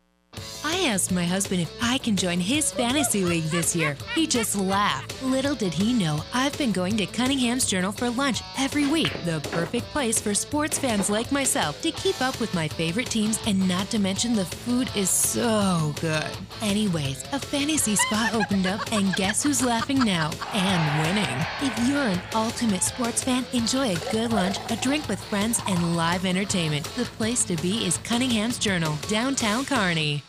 Q: I asked my husband if I can join his fantasy league this year. He just laughed. Little did he know, I've been going to Cunningham's Journal for lunch every week. The perfect place for sports fans like myself to keep up with my favorite teams, and not to mention the food is so good. Anyways, a fantasy spot opened up, and guess who's laughing now and winning? If you're an ultimate sports fan, enjoy a good lunch, a drink with friends, and live entertainment. The place to be is Cunningham's Journal, downtown Kearney.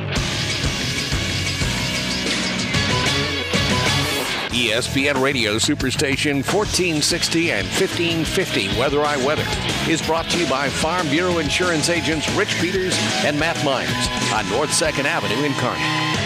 R: E S P N Radio Superstation fourteen sixty and fifteen fifty Weather I Weather is brought to you by Farm Bureau Insurance agents Rich Peters and Matt Myers on North second Avenue in Kearney.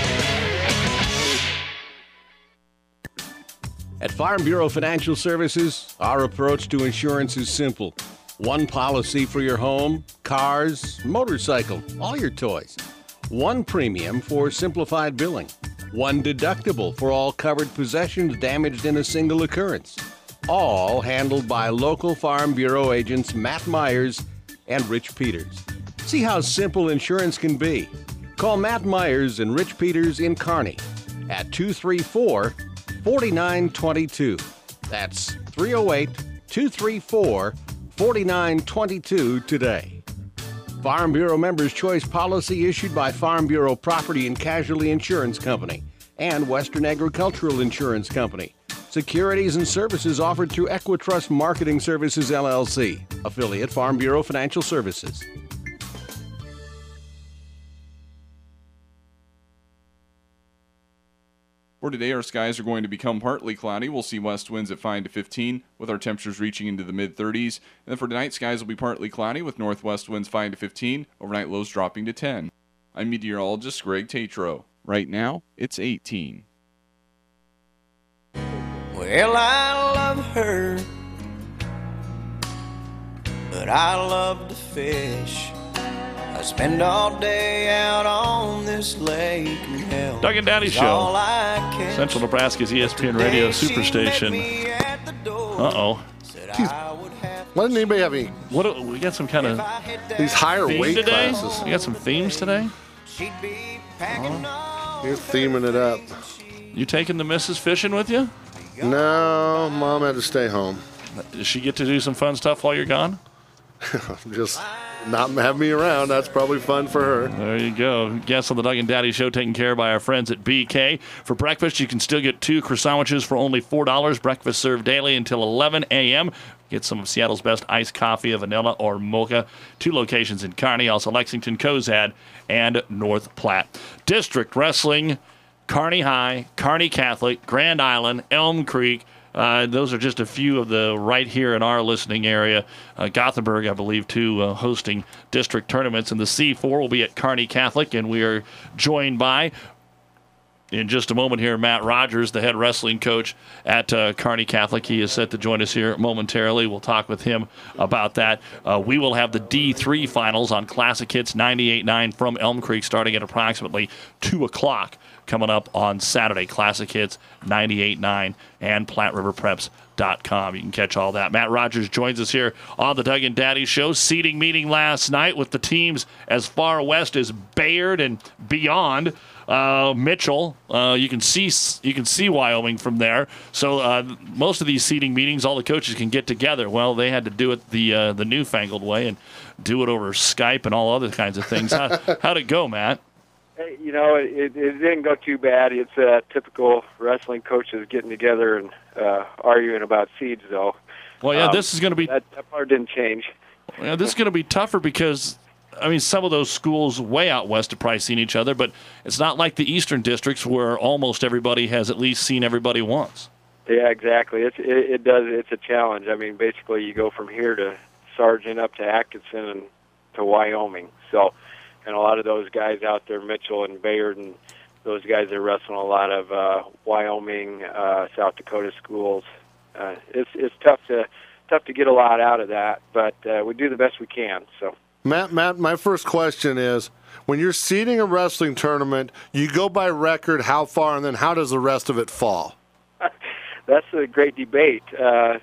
R: At Farm Bureau Financial Services, our approach to insurance is simple. One policy for your home, cars, motorcycle, all your toys. One premium for simplified billing. One deductible for all covered possessions damaged in a single occurrence. All handled by local Farm Bureau agents Matt Myers and Rich Peters. See how simple insurance can be. Call Matt Myers and Rich Peters in Kearney at two three four, four nine two two. That's three oh eight, two three four, forty-nine twenty-two today. Farm Bureau Members' Choice policy issued by Farm Bureau Property and Casualty Insurance Company and Western Agricultural Insurance Company. Securities and services offered through Equitrust Marketing Services, L L C, affiliate Farm Bureau Financial Services.
O: For today, our skies are going to become partly cloudy. We'll see west winds at five to fifteen, with our temperatures reaching into the mid thirties. And then for tonight, skies will be partly cloudy, with northwest winds five to fifteen, overnight lows dropping to ten. I'm meteorologist Greg Tatro. Right now, it's eighteen.
S: Well, I love her, but I love to fish. I spend all day out on this lake and hell.
I: Doug and Daddy Show. Central Nebraska's E S P N Radio Superstation. Uh-oh.
H: Why didn't anybody have any?
I: What? We got some kind of
H: these higher
I: theme
H: weight
I: today?
H: classes.
I: We got some themes today?
H: Oh, you're theming it up.
I: You taking the missus fishing with you?
H: No, Mom had to stay home.
I: Does she get to do some fun stuff while you're gone?
H: Just not have me around. That's probably fun for her.
I: There you go. Guests on the Doug and Daddy Show taken care of by our friends at B K. For breakfast, you can still get two croissant sandwiches for only four dollars. Breakfast served daily until eleven a.m. Get some of Seattle's best iced coffee, a vanilla or mocha. Two locations in Kearney, also Lexington, Cozad, and North Platte. District Wrestling, Kearney High, Kearney Catholic, Grand Island, Elm Creek. Uh, those are just a few of the right here in our listening area. Uh, Gothenburg, I believe, too, uh, hosting district tournaments. And the C four will be at Kearney Catholic, and we are joined by, in just a moment here, Matt Rogers, the head wrestling coach at uh, Kearney Catholic. He is set to join us here momentarily. We'll talk with him about that. Uh, we will have the D three finals on Classic Hits ninety-eight point nine from Elm Creek starting at approximately two o'clock. Coming up on Saturday, Classic Hits ninety-eight point nine and Platte River Preps dot com. You can catch all that. Matt Rogers joins us here on the Doug and Daddy Show. Seating meeting last night with the teams as far west as Bayard and beyond. Uh, Mitchell, uh, you can see you can see Wyoming from there. So uh, most of these seating meetings, all the coaches can get together. Well, they had to do it the uh, the newfangled way and do it over Skype and all other kinds of things. How, how'd it go, Matt?
T: Hey, you know, it, it didn't go too bad. It's uh, typical wrestling coaches getting together and uh, arguing about seeds, though.
I: Well, yeah,
T: um,
I: this is going to be
T: that, that part didn't change.
I: Yeah, this is going to be tougher because, I mean, some of those schools way out west have probably seen each other, but it's not like the eastern districts where almost everybody has at least seen everybody once.
T: Yeah, exactly. It's it, it does. It's a challenge. I mean, basically, you go from here to Sargent up to Atkinson and to Wyoming. So. And a lot of those guys out there, Mitchell and Bayard, and those guys are wrestling a lot of uh, Wyoming, uh, South Dakota schools. Uh, it's it's tough to tough to get a lot out of that, but uh, we do the best we can. So,
H: Matt, Matt, my first question is: when you're seeding a wrestling tournament, you go by record, how far, and then how does the rest of it fall?
T: That's a great debate. Uh,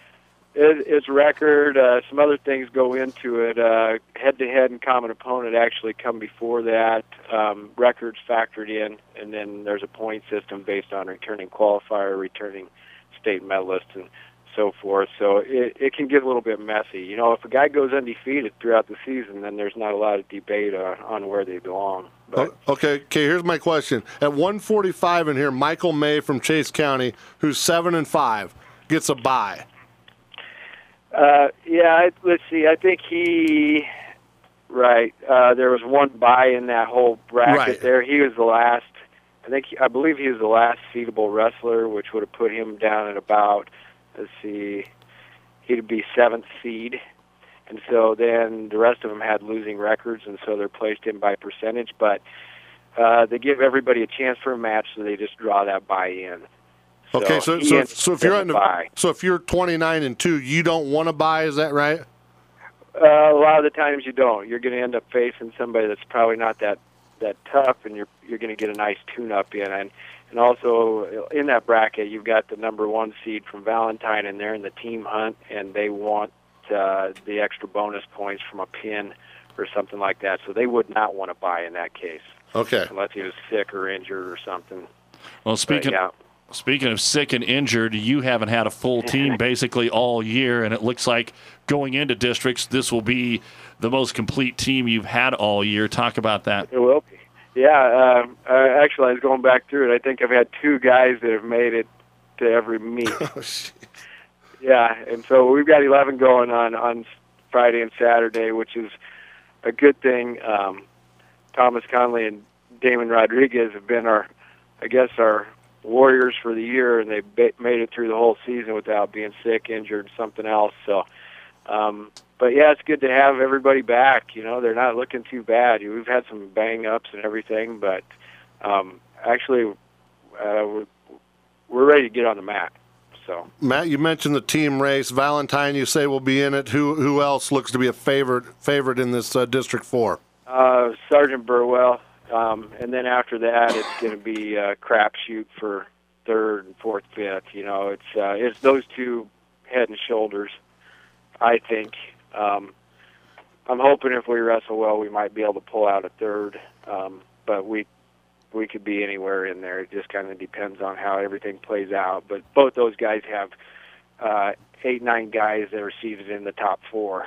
T: It, it's record. Uh, some other things go into it. Uh, head-to-head and common opponent actually come before that. Um, records factored in, and then there's a point system based on returning qualifier, returning state medalist, and so forth. So it, it can get a little bit messy. You know, if a guy goes undefeated throughout the season, then there's not a lot of debate uh, on where they belong. But,
H: okay, okay. Here's my question: at one forty-five in here, Michael May from Chase County, who's seven and five, gets a bye.
T: Uh, yeah, I, let's see. I think he, right. Uh, there was one bye in that whole bracket
H: right.
T: there. He was the last. I think he, I believe he was the last seedable wrestler, which would have put him down at about. Let's see, he'd be seventh seed, and so then the rest of them had losing records, and so they're placed in by percentage. But uh, they give everybody a chance for a match, so they just draw that bye in.
H: Okay, so
T: so,
H: so, if, so if you're
T: on the,
H: so if you're twenty-nine and two, you don't want to buy, is that right?
T: Uh, a lot of the times you don't. You're going to end up facing somebody that's probably not that that tough, and you're you're going to get a nice tune-up in. And and also in that bracket, you've got the number one seed from Valentine, and they're in the team hunt, and they want uh, the extra bonus points from a pin or something like that. So they would not want to buy in that case.
H: Okay.
T: Unless he was sick or injured or something.
I: Well, speaking.
T: But, yeah.
I: Speaking of sick and injured, you haven't had a full team basically all year, and it looks like going into districts, this will be the most complete team you've had all year. Talk about that.
T: It will be. Yeah, um, uh, actually, I was going back through it. I think I've had two guys that have made it to every meet.
H: Oh, shit.
T: Yeah, and so we've got eleven going on, on Friday and Saturday, which is a good thing. Um, Thomas Conley and Damon Rodriguez have been our, I guess, our warriors for the year, and they ba- made it through the whole season without being sick, injured, something else. So, um, but yeah, it's good to have everybody back. You know, they're not looking too bad. We've had some bang ups and everything, but um, actually, uh, we're, we're ready to get on the mat. So,
H: Matt, you mentioned the team race. Valentine, you say will be in it. Who who else looks to be a favorite favorite in this uh, District Four?
T: Uh, Sergeant Burwell, um, and then after that, it's going to be a crapshoot for third and fourth, fifth. You know, it's uh, it's those two head and shoulders. I think. Um, I'm hoping if we wrestle well, we might be able to pull out a third, um, but we we could be anywhere in there. It just kind of depends on how everything plays out. But both those guys have uh, eight, nine guys that are seated in the top four.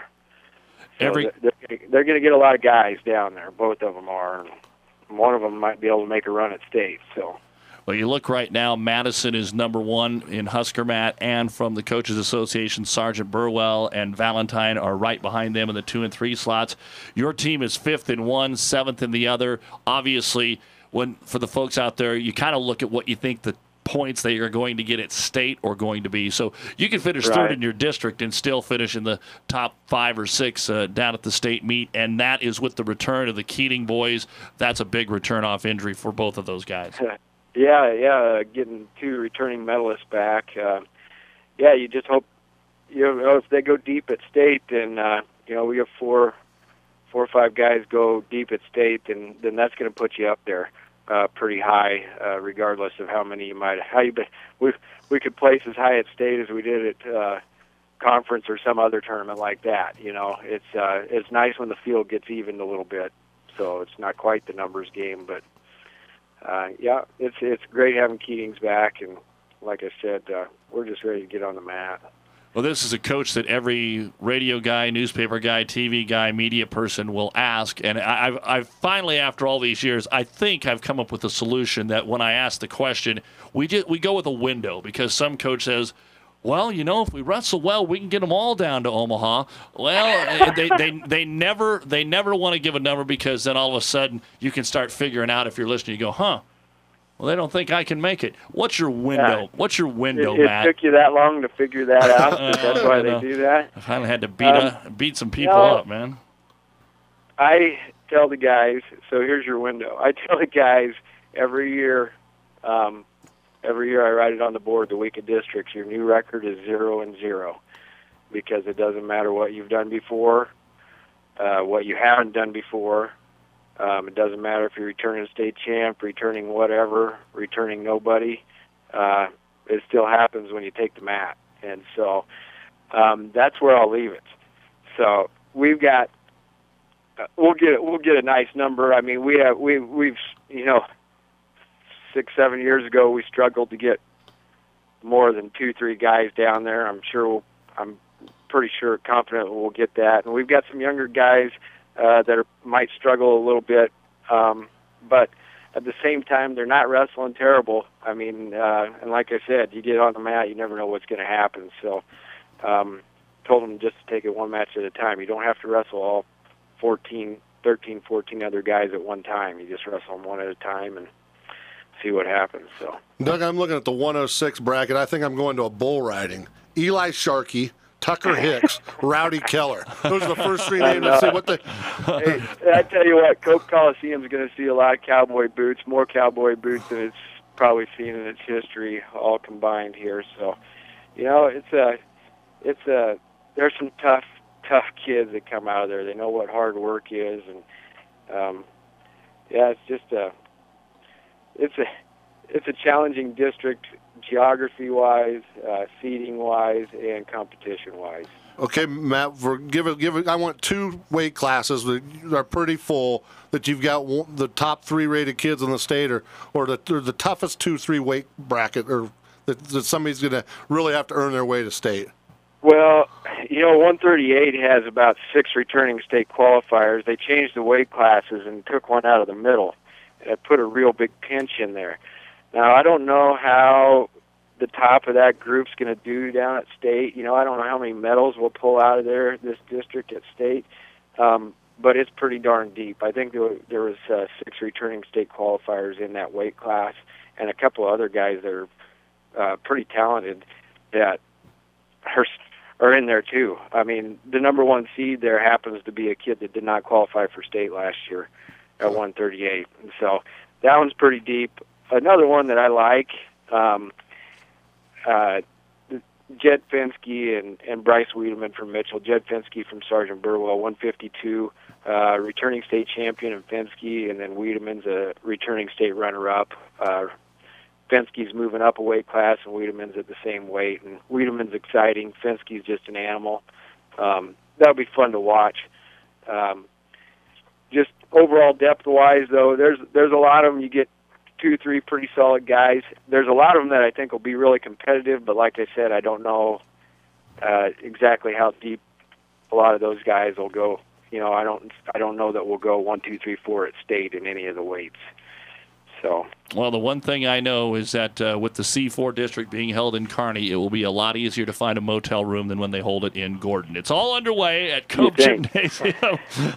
T: So
I: Every
T: they're, they're going to get a lot of guys down there. Both of them are. And one of them might be able to make a run at state. So.
I: Well, you look right now, Madison is number one in Husker Mat, and from the Coaches Association, Sergeant Burwell and Valentine are right behind them in the two and three slots. Your team is fifth in one, seventh in the other. Obviously, when for the folks out there, you kind of look at what you think the points that you're going to get at state are going to be. So you can finish
T: Right.
I: third in your district and still finish in the top five or six uh, down at the state meet, and that is with the return of the Keating boys. That's a big return off injury for both of those guys.
T: Yeah, yeah, uh, getting two returning medalists back. Uh, yeah, you just hope, you know, if they go deep at state, and uh, you know, we have four, four or five guys go deep at state, and then that's going to put you up there uh, pretty high, uh, regardless of how many you might. How you be, we we could place as high at state as we did at uh, conference or some other tournament like that. You know, it's uh, it's nice when the field gets evened a little bit, so it's not quite the numbers game, but. Uh, yeah, it's it's great having Keatings back, and like I said, uh, we're just ready to get on the mat.
I: Well, this is a coach that every radio guy, newspaper guy, T V guy, media person will ask, and I- I've, I've finally, after all these years, I think I've come up with a solution that when I ask the question, we just, we go with a window, because some coach says, well, you know, if we wrestle well, we can get them all down to Omaha. Well, they, they they never they never want to give a number, because then all of a sudden you can start figuring out, if you're listening, you go, huh, well, they don't think I can make it. What's your window?
T: Yeah.
I: What's your window,
T: It, it
I: Matt?
T: took you that long to figure that out. But that's why
I: I
T: they
I: know.
T: do that.
I: I finally had to beat
T: Um,
I: a, beat some people
T: no.
I: up, man.
T: I tell the guys, so here's your window. I tell the guys every year, um, every year I write it on the board the week of districts. Your new record is zero and zero, because it doesn't matter what you've done before, uh, what you haven't done before. Um, it doesn't matter if you're returning state champ, returning whatever, returning nobody. Uh, it still happens when you take the mat, and so um, that's where I'll leave it. So we've got. Uh, we'll get we'll get a nice number. I mean, we have we we've you know six seven years ago we struggled to get more than two three guys down there. I'm sure we'll, I'm pretty sure confident we'll get that. And we've got some younger guys uh, that are, might struggle a little bit, um, but at the same time they're not wrestling terrible. I mean, uh, and like I said, you get on the mat, you never know what's going to happen. So, um, told them just to take it one match at a time. You don't have to wrestle all fourteen, thirteen, fourteen other guys at one time. You just wrestle them one at a time and see what happens. So,
H: Doug, I'm looking at the one oh six bracket. I think I'm going to a bull riding. Eli Sharkey, Tucker Hicks, Rowdy Keller. Those are the first three names. Let's see what the.
T: Hey, I tell you what, Coke Coliseum is going to see a lot of cowboy boots, more cowboy boots than it's probably seen in its history, all combined here. So, you know, it's a, it's a. There's some tough, tough kids that come out of there. They know what hard work is, and um, yeah, it's just a. It's a, it's a challenging district, geography-wise, uh, seating-wise, and competition-wise.
H: Okay, Matt, for, give it, give it, I want two weight classes that are pretty full, that you've got one, the top three rated kids in the state, or, or, the, or the toughest two, three weight bracket, or that, that somebody's going to really have to earn their way to state.
T: Well, you know, one thirty-eight has about six returning state qualifiers. They changed the weight classes and took one out of the middle. And it put a real big pinch in there. Now, I don't know how the top of that group's going to do down at state. You know, I don't know how many medals we'll pull out of there, this district at state, um, but it's pretty darn deep. I think there, were, there was uh, six returning state qualifiers in that weight class, and a couple other guys that are uh, pretty talented that are are in there too. I mean, the number one seed there happens to be a kid that did not qualify for state last year at one thirty-eight. And so that one's pretty deep. Another one that I like, um, uh, Jed Fenske and, and Bryce Wiedemann from Mitchell. Jed Fenske from Sergeant Burwell, one fifty-two, uh, returning state champion in Fenske, and then Wiedemann's a returning state runner-up. Uh, Fenske's moving up a weight class, and Wiedemann's at the same weight. And Wiedemann's exciting. Fenske's just an animal. Um, that'll be fun to watch. Um, just overall depth-wise, though, there's there's a lot of them. You get two, three pretty solid guys. There's a lot of them that I think will be really competitive, but like I said, I don't know uh, exactly how deep a lot of those guys will go. You know, I don't I don't know that we'll go one, two, three, four at state in any of the weights. So.
I: Well, the one thing I know is that uh, with the C four district being held in Kearney, it will be a lot easier to find a motel room than when they hold it in Gordon. It's all underway at Cope Gymnasium.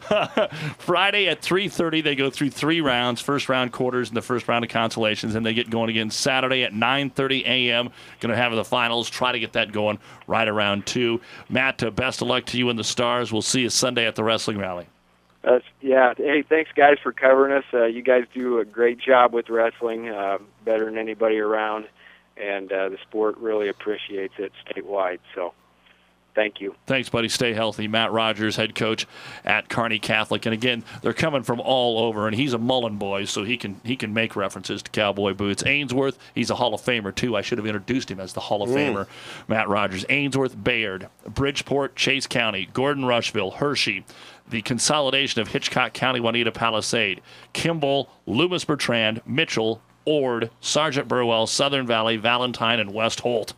I: Friday at three thirty, they go through three rounds, first round quarters and the first round of consolations, and they get going again Saturday at nine thirty a.m. Going to have the finals. Try to get that going right around two. Matt, uh, best of luck to you and the Stars. We'll see you Sunday at the wrestling rally.
T: Uh, yeah. Hey, thanks, guys, for covering us. Uh, you guys do a great job with wrestling, uh, better than anybody around, and uh, the sport really appreciates it statewide. So thank you.
I: Thanks, buddy. Stay healthy. Matt Rogers, head coach at Kearney Catholic. And, again, they're coming from all over, and he's a Mullen boy, so he can he can make references to cowboy boots. Ainsworth, he's a Hall of Famer, too. I should have introduced him as the Hall of mm. Famer, Matt Rogers. Ainsworth, Bayard, Bridgeport, Chase County, Gordon-Rushville, Hershey, the consolidation of Hitchcock County, Juanita Palisade, Kimball, Loomis-Bertrand, Mitchell, Ord, Sergeant Burwell, Southern Valley, Valentine, and West Holt.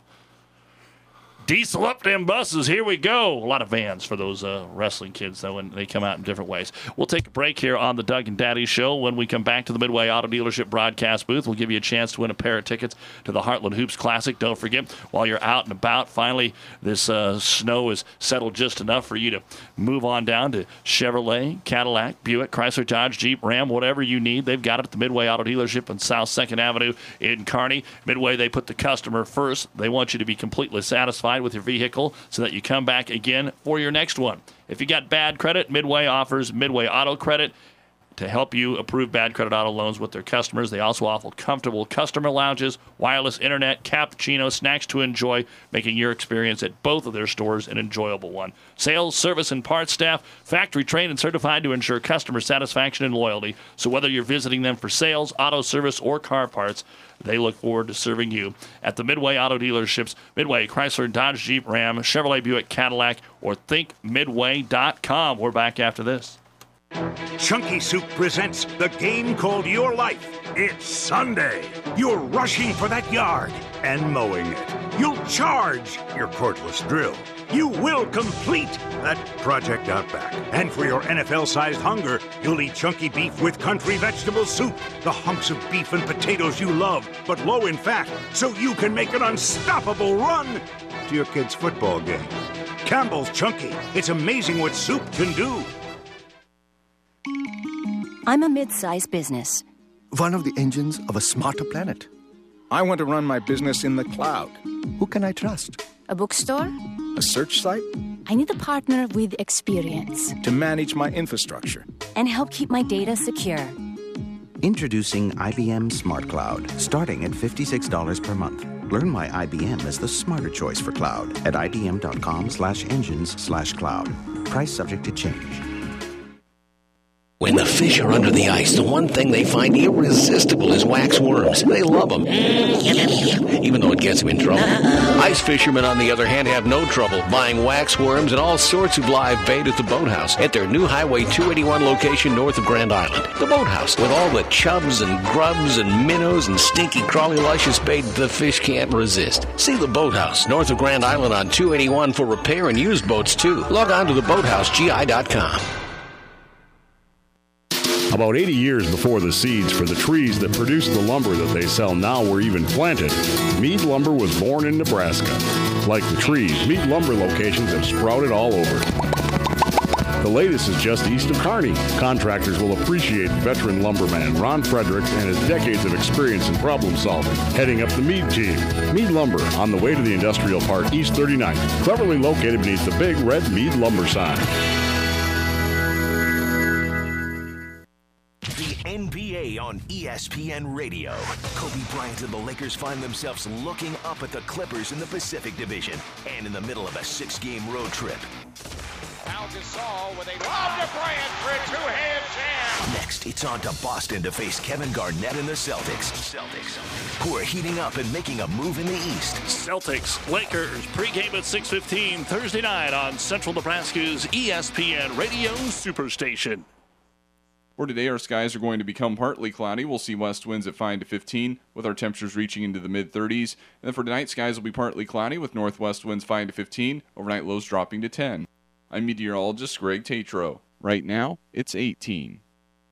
I: Diesel up them buses. Here we go. A lot of vans for those uh, wrestling kids, though, and they come out in different ways. We'll take a break here on the Doug and Daddy Show. When we come back to the Midway Auto Dealership broadcast booth, we'll give you a chance to win a pair of tickets to the Heartland Hoops Classic. Don't forget, while you're out and about, finally, this uh, snow is settled just enough for you to move on down to Chevrolet, Cadillac, Buick, Chrysler, Dodge, Jeep, Ram, whatever you need. They've got it at the Midway Auto Dealership on South second Avenue in Kearney. Midway, they put the customer first. They want you to be completely satisfied with your vehicle so that you come back again for your next one. If you got bad credit, Midway offers Midway Auto Credit to help you approve bad credit auto loans with their customers. They also offer comfortable customer lounges, wireless internet, cappuccino, snacks to enjoy, making your experience at both of their stores an enjoyable one. Sales, service, and parts staff, factory trained and certified to ensure customer satisfaction and loyalty. So whether you're visiting them for sales, auto service, or car parts, they look forward to serving you at the Midway Auto Dealerships, Midway, Chrysler, Dodge, Jeep, Ram, Chevrolet, Buick, Cadillac, or think midway dot com. We're back after this.
U: Chunky Soup presents the game called Your Life. It's Sunday. You're rushing for that yard and mowing it. You'll charge your cordless drill. You will complete that Project Outback. And for your N F L-sized hunger, you'll eat chunky beef with country vegetable soup. The hunks of beef and potatoes you love, but low in fat, so you can make an unstoppable run to your kid's football game. Campbell's Chunky. It's amazing what soup can do.
V: I'm a mid-sized business.
W: One of the engines of a smarter planet. I want to run my business in the cloud. Who can I trust?
V: A bookstore?
W: A search site?
V: I need a partner with experience.
W: To manage my infrastructure.
V: And help keep my data secure.
X: Introducing I B M Smart Cloud, starting at fifty-six dollars per month. Learn why I B M is the smarter choice for cloud at ibm.com slash engines slash cloud. Price subject to change.
A: When the fish are under the ice, the one thing they find irresistible is wax worms. They love them, even though it gets them in trouble. Ice fishermen, on the other hand, have no trouble buying wax worms and all sorts of live bait at the Boathouse at their new Highway two eighty-one location north of Grand Island. The Boathouse, with all the chubs and grubs and minnows and stinky, crawly, luscious bait the fish can't resist. See the Boathouse north of Grand Island on two eighty-one for repair and used boats, too. Log on to the boathouse G I dot com.
B: About eighty years before the seeds for the trees that produce the lumber that they sell now were even planted, Mead Lumber was born in Nebraska. Like the trees, Mead Lumber locations have sprouted all over. The latest is just east of Kearney. Contractors will appreciate veteran lumberman Ron Fredericks and his decades of experience in problem solving, heading up the Mead team. Mead Lumber, on the way to the Industrial Park, East thirty-ninth, cleverly located beneath the big red Mead Lumber sign.
C: N B A on E S P N Radio. Kobe Bryant and the Lakers find themselves looking up at the Clippers in the Pacific Division and in the middle of a six-game road trip.
D: Al Gasol with a lob to Bryant for a two-hand jam.
C: Next, it's on to Boston to face Kevin Garnett and the Celtics. Celtics, who are heating up and making a move in the East.
I: Celtics, Lakers, pregame at six fifteen Thursday night on Central Nebraska's E S P N Radio Superstation.
O: For today, our skies are going to become partly cloudy. We'll see west winds at five to fifteen, with our temperatures reaching into the mid thirties. And then for tonight, skies will be partly cloudy, with northwest winds five to fifteen, overnight lows dropping to ten. I'm meteorologist Greg Tatro. Right now, it's eighteen.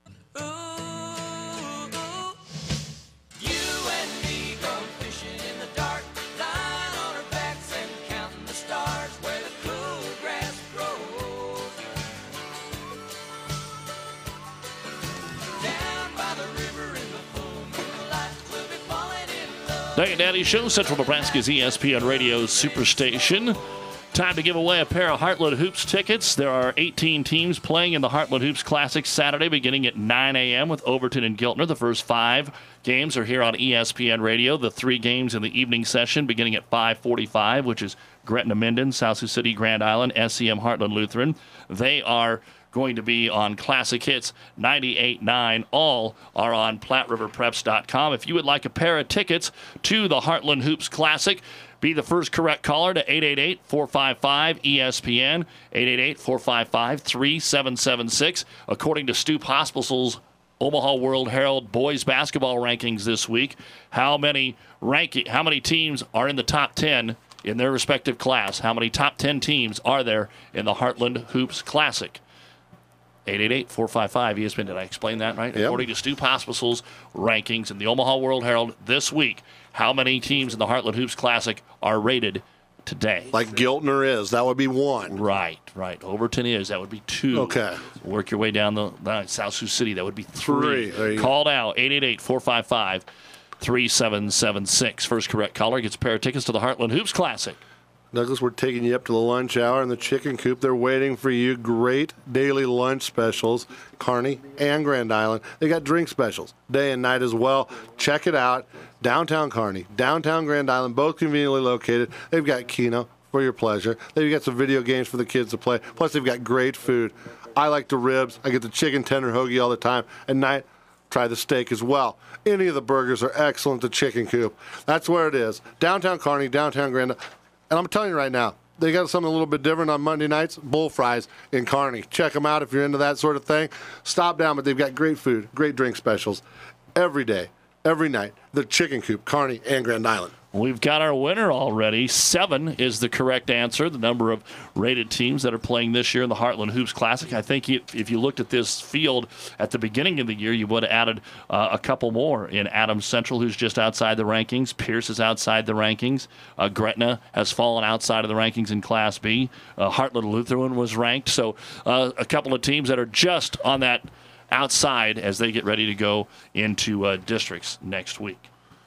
I: Doug and Daddy Show, Central Nebraska's E S P N Radio Superstation. Time to give away a pair of Heartland Hoops tickets. There are eighteen teams playing in the Heartland Hoops Classic Saturday beginning at nine a.m. with Overton and Giltner. The first five games are here on E S P N Radio. The three games in the evening session beginning at five forty-five, which is Gretna Minden, South Sioux City, Grand Island, S C M Heartland Lutheran. They are going to be on Classic Hits ninety-eight point nine. All are on Platte River Preps dot com. If you would like a pair of tickets to the Heartland Hoops Classic, be the first correct caller to eight eight eight, four five five, E S P N, eight eight eight, four five five, three seven seven six. According to Stu Pospisil's Omaha World Herald boys basketball rankings this week, how many ranking, how many teams are in the top ten in their respective class? How many top ten teams are there in the Heartland Hoops Classic? eight eight eight, four five five, E S P N. Did I explain that right? Yep. According to Stu Pospisil's rankings in the Omaha World Herald this week, how many teams in the Heartland Hoops Classic are rated today?
H: Like Giltner is. That would be one.
I: Right, right. Overton is. That would be two.
H: Okay.
I: Work your way down the line. South Sioux City. That would be three.
H: Three.
I: Call now, eight eight eight, four five five, three seven seven six. First correct caller gets a pair of tickets to the Heartland Hoops Classic.
H: Douglas, we're taking you up to the lunch hour in the Chicken Coop. They're waiting for you. Great daily lunch specials, Kearney and Grand Island. They got drink specials, day and night as well. Check it out. Downtown Kearney, downtown Grand Island, both conveniently located. They've got Keno for your pleasure. They've got some video games for the kids to play. Plus, they've got great food. I like the ribs. I get the chicken tender hoagie all the time. At night, try the steak as well. Any of the burgers are excellent at the Chicken Coop. That's where it is. Downtown Kearney, downtown Grand Island. And I'm telling you right now, they got something a little bit different on Monday nights, bull fries in Kearney. Check them out if you're into that sort of thing. Stop down, but they've got great food, great drink specials every day, every night. The Chicken Coop, Kearney and Grand Island.
I: We've got our winner already. Seven is the correct answer, the number of rated teams that are playing this year in the Heartland Hoops Classic. I think if, if you looked at this field at the beginning of the year, you would have added uh, a couple more in Adams Central, who's just outside the rankings. Pierce is outside the rankings. Uh, Gretna has fallen outside of the rankings in Class B. Uh, Heartland Lutheran was ranked. So uh, a couple of teams that are just on that outside as they get ready to go into uh, districts next week.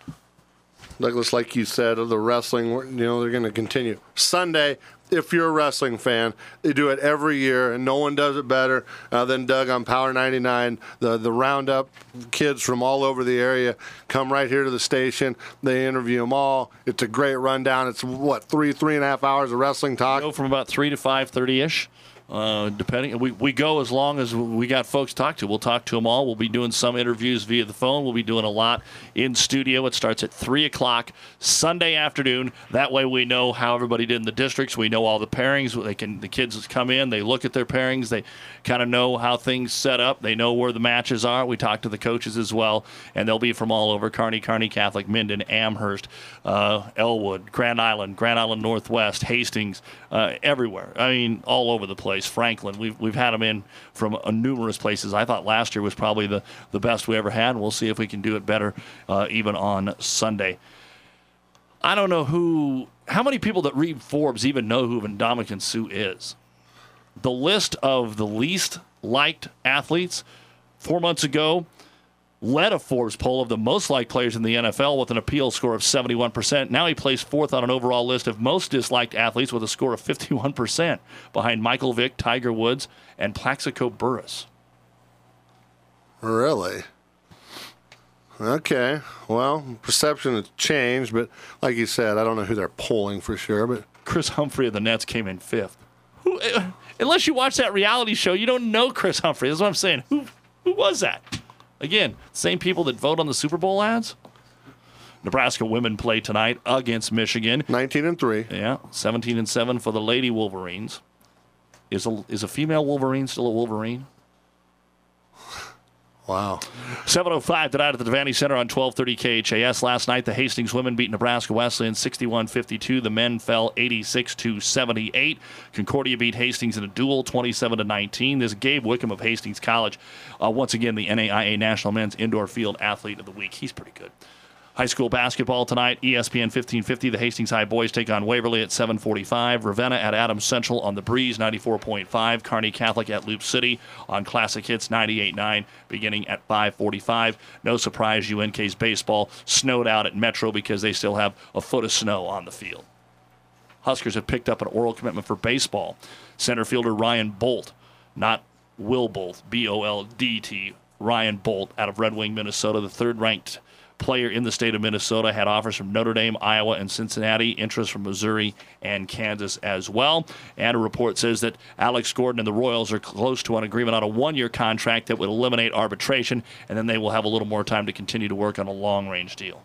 H: Douglas, like you said, of the wrestling, you know, they're going to continue. Sunday, if you're a wrestling fan, they do it every year, and no one does it better uh, than Doug on Power ninety-nine. The the roundup kids from all over the area come right here to the station. They interview them all. It's a great rundown. It's, what, three, three and a half hours of wrestling talk?
I: Go from about three to five thirty-ish. Uh, depending, we, we go as long as we got folks to talk to. We'll talk to them all. We'll be doing some interviews via the phone. We'll be doing a lot in studio. It starts at three o'clock Sunday afternoon. That way we know how everybody did in the districts. We know all the pairings. They can the kids come in. They look at their pairings. They kind of know how things set up. They know where the matches are. We talk to the coaches as well, and they'll be from all over: Kearney, Kearney Catholic, Minden, Amherst, uh, Elwood, Grand Island, Grand Island Northwest, Hastings, uh, everywhere. I mean, all over the place. Franklin, we've we've had them in from uh, numerous places. I thought last year was probably the, the best we ever had. We'll see if we can do it better uh, even on Sunday. I don't know who, how many people that read Forbes even know who Ndamukong Suh is. The list of the least liked athletes four months ago led a Forbes poll of the most liked players in the N F L with an appeal score of seventy-one percent. Now he placed fourth on an overall list of most disliked athletes with a score of fifty-one percent, behind Michael Vick, Tiger Woods, and Plaxico Burress.
H: Really? Okay. Well, perception has changed, but like you said, I don't know who they're polling for sure. But
I: Chris Humphrey of the Nets came in fifth. Who, unless you watch that reality show, you don't know Chris Humphrey. That's what I'm saying. Who, who was that? Again, same people that vote on the Super Bowl ads. Nebraska women play tonight against Michigan.
H: nineteen and three.
I: Yeah, seventeen and seven for the Lady Wolverines. Is a is a female Wolverine still a Wolverine?
H: Wow.
I: seven oh five tonight at the Devaney Center on twelve thirty K H A S. Last night, the Hastings women beat Nebraska Wesleyan sixty-one fifty-two. The men fell eighty-six to seventy-eight. Concordia beat Hastings in a duel twenty-seven to nineteen. This is Gabe Wickham of Hastings College. Uh, once again, the N A I A National Men's Indoor Field Athlete of the Week. He's pretty good. High school basketball tonight, E S P N fifteen fifty. The Hastings High boys take on Waverly at seven forty-five. Ravenna at Adams Central on the Breeze, ninety-four point five. Kearney Catholic at Loop City on Classic Hits, ninety-eight point nine, beginning at five forty-five. No surprise, U N K's baseball snowed out at Metro because they still have a foot of snow on the field. Huskers have picked up an oral commitment for baseball. Center fielder Ryan Bolt, not Will Bolt, B O L D T, Ryan Bolt out of Red Wing, Minnesota, the third-ranked player in the state of Minnesota, had offers from Notre Dame, Iowa, and Cincinnati, interest from Missouri and Kansas as well. And a report says that Alex Gordon and the Royals are close to an agreement on a one-year contract that would eliminate arbitration, and then they will have a little more time to continue to work on a long-range deal.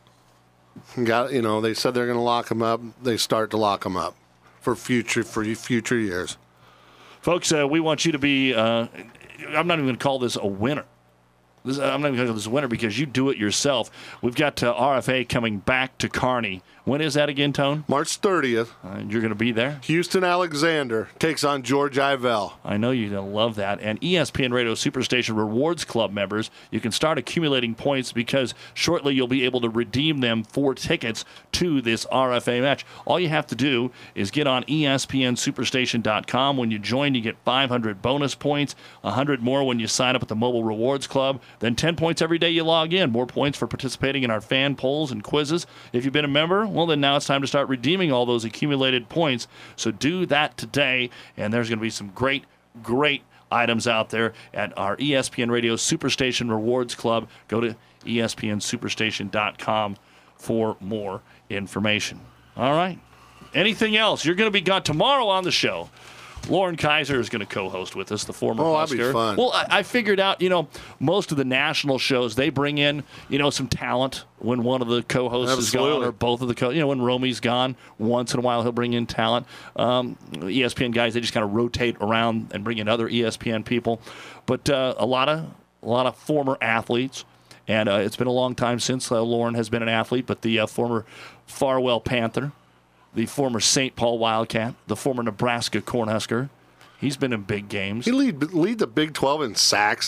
H: Got you know they said they're going to lock him up. They start to lock him up for future for future years.
I: Folks, uh, we want you to be. Uh, I'm not even going to call this a winner. This, I'm not even going to call this a winner because you do it yourself. We've got uh, R F A coming back to Kearney. When is that again, Tone?
H: March thirtieth.
I: Uh, you're going to be there?
H: Houston Alexander takes on George Ivell.
I: I know you're going to love that. And E S P N Radio Superstation Rewards Club members, you can start accumulating points because shortly you'll be able to redeem them for tickets to this R F A match. All you have to do is get on E S P N superstation dot com. When you join, you get five hundred bonus points, one hundred more when you sign up at the Mobile Rewards Club, then ten points every day you log in. More points for participating in our fan polls and quizzes. If you've been a member, well, then now it's time to start redeeming all those accumulated points. So do that today, and there's going to be some great, great items out there at our E S P N Radio Superstation Rewards Club. Go to E S P N superstation dot com for more information. All right. Anything else? You're going to be gone tomorrow on the show. Lauren Kaiser is going to co-host with us, the former
H: Oh,
I: Husker.
H: that'd be fun.
I: Well, I, I figured out, you know, most of the national shows, they bring in, you know, some talent when one of the co-hosts
H: Absolutely.
I: is gone or both of the co You know, when Romy's gone, once in a while he'll bring in talent. Um, E S P N guys, they just kind of rotate around and bring in other E S P N people. But uh, a lot of a lot of former athletes. And uh, it's been a long time since uh, Lauren has been an athlete, but the uh, former Farwell Panther, the former Saint Paul Wildcat, the former Nebraska Cornhusker. He's been in big games.
H: He lead lead the Big twelve in sacks,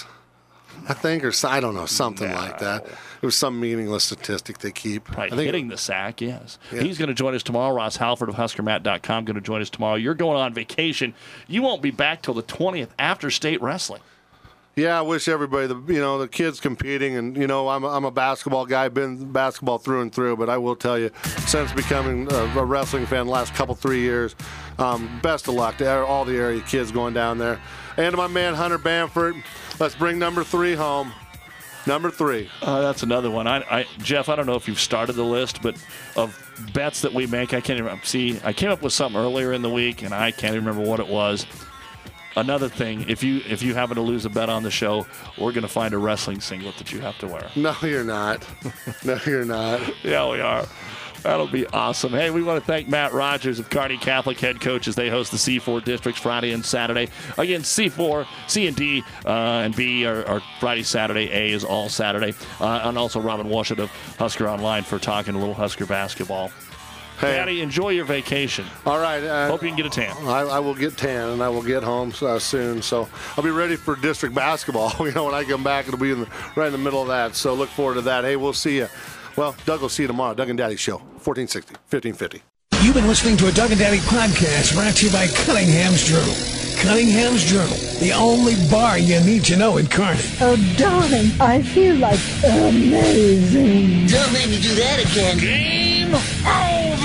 H: I think, or I don't know, something
I: No.
H: like that. It was some meaningless statistic they keep.
I: Right,
H: I think
I: hitting the sack, yes.
H: Yeah.
I: He's going to join us tomorrow. Ross Halford of Husker Mat dot com going to join us tomorrow. You're going on vacation. You won't be back till the twentieth after state wrestling.
H: Yeah, I wish everybody, the you know, the kids competing, and you know, I'm a, I'm a basketball guy, been basketball through and through. But I will tell you, since becoming a, a wrestling fan, the last couple three years, um, best of luck to all the area kids going down there, and to my man Hunter Bamford. Let's bring number three home. Number three.
I: Uh, that's another one. I, I, Jeff, I don't know if you've started the list, but of bets that we make, I can't even see. I came up with something earlier in the week, and I can't even remember what it was. another thing, if you if you happen to lose a bet on the show, we're going to find a wrestling singlet that you have to wear.
H: No, you're not. No, you're not.
I: Yeah, we are. That'll be awesome. Hey, we want to thank Matt Rogers of Kearney Catholic head coach as they host the C four districts Friday and Saturday. Again, C four, C and D, uh, and B are, are Friday, Saturday. A is all Saturday. Uh, and also Robin Washut of Husker Online for talking a little Husker basketball. Hey, Daddy, enjoy your vacation.
H: All right. Uh,
I: Hope you can get a tan.
H: I, I will get tan, and I will get home uh, soon. So I'll be ready for district basketball. You know, when I come back, it'll be in the, right in the middle of that. So look forward to that. Hey, we'll see you. Well, Doug will see you tomorrow. Doug and Daddy Show, fourteen sixty, fifteen fifty.
E: You've been listening to a Doug and Daddy podcast brought to you by Cunningham's Journal. Cunningham's Journal, the only bar you need to know in Kearney.
F: Oh, darling, I feel like amazing.
G: Don't make me do that again.
E: Game over.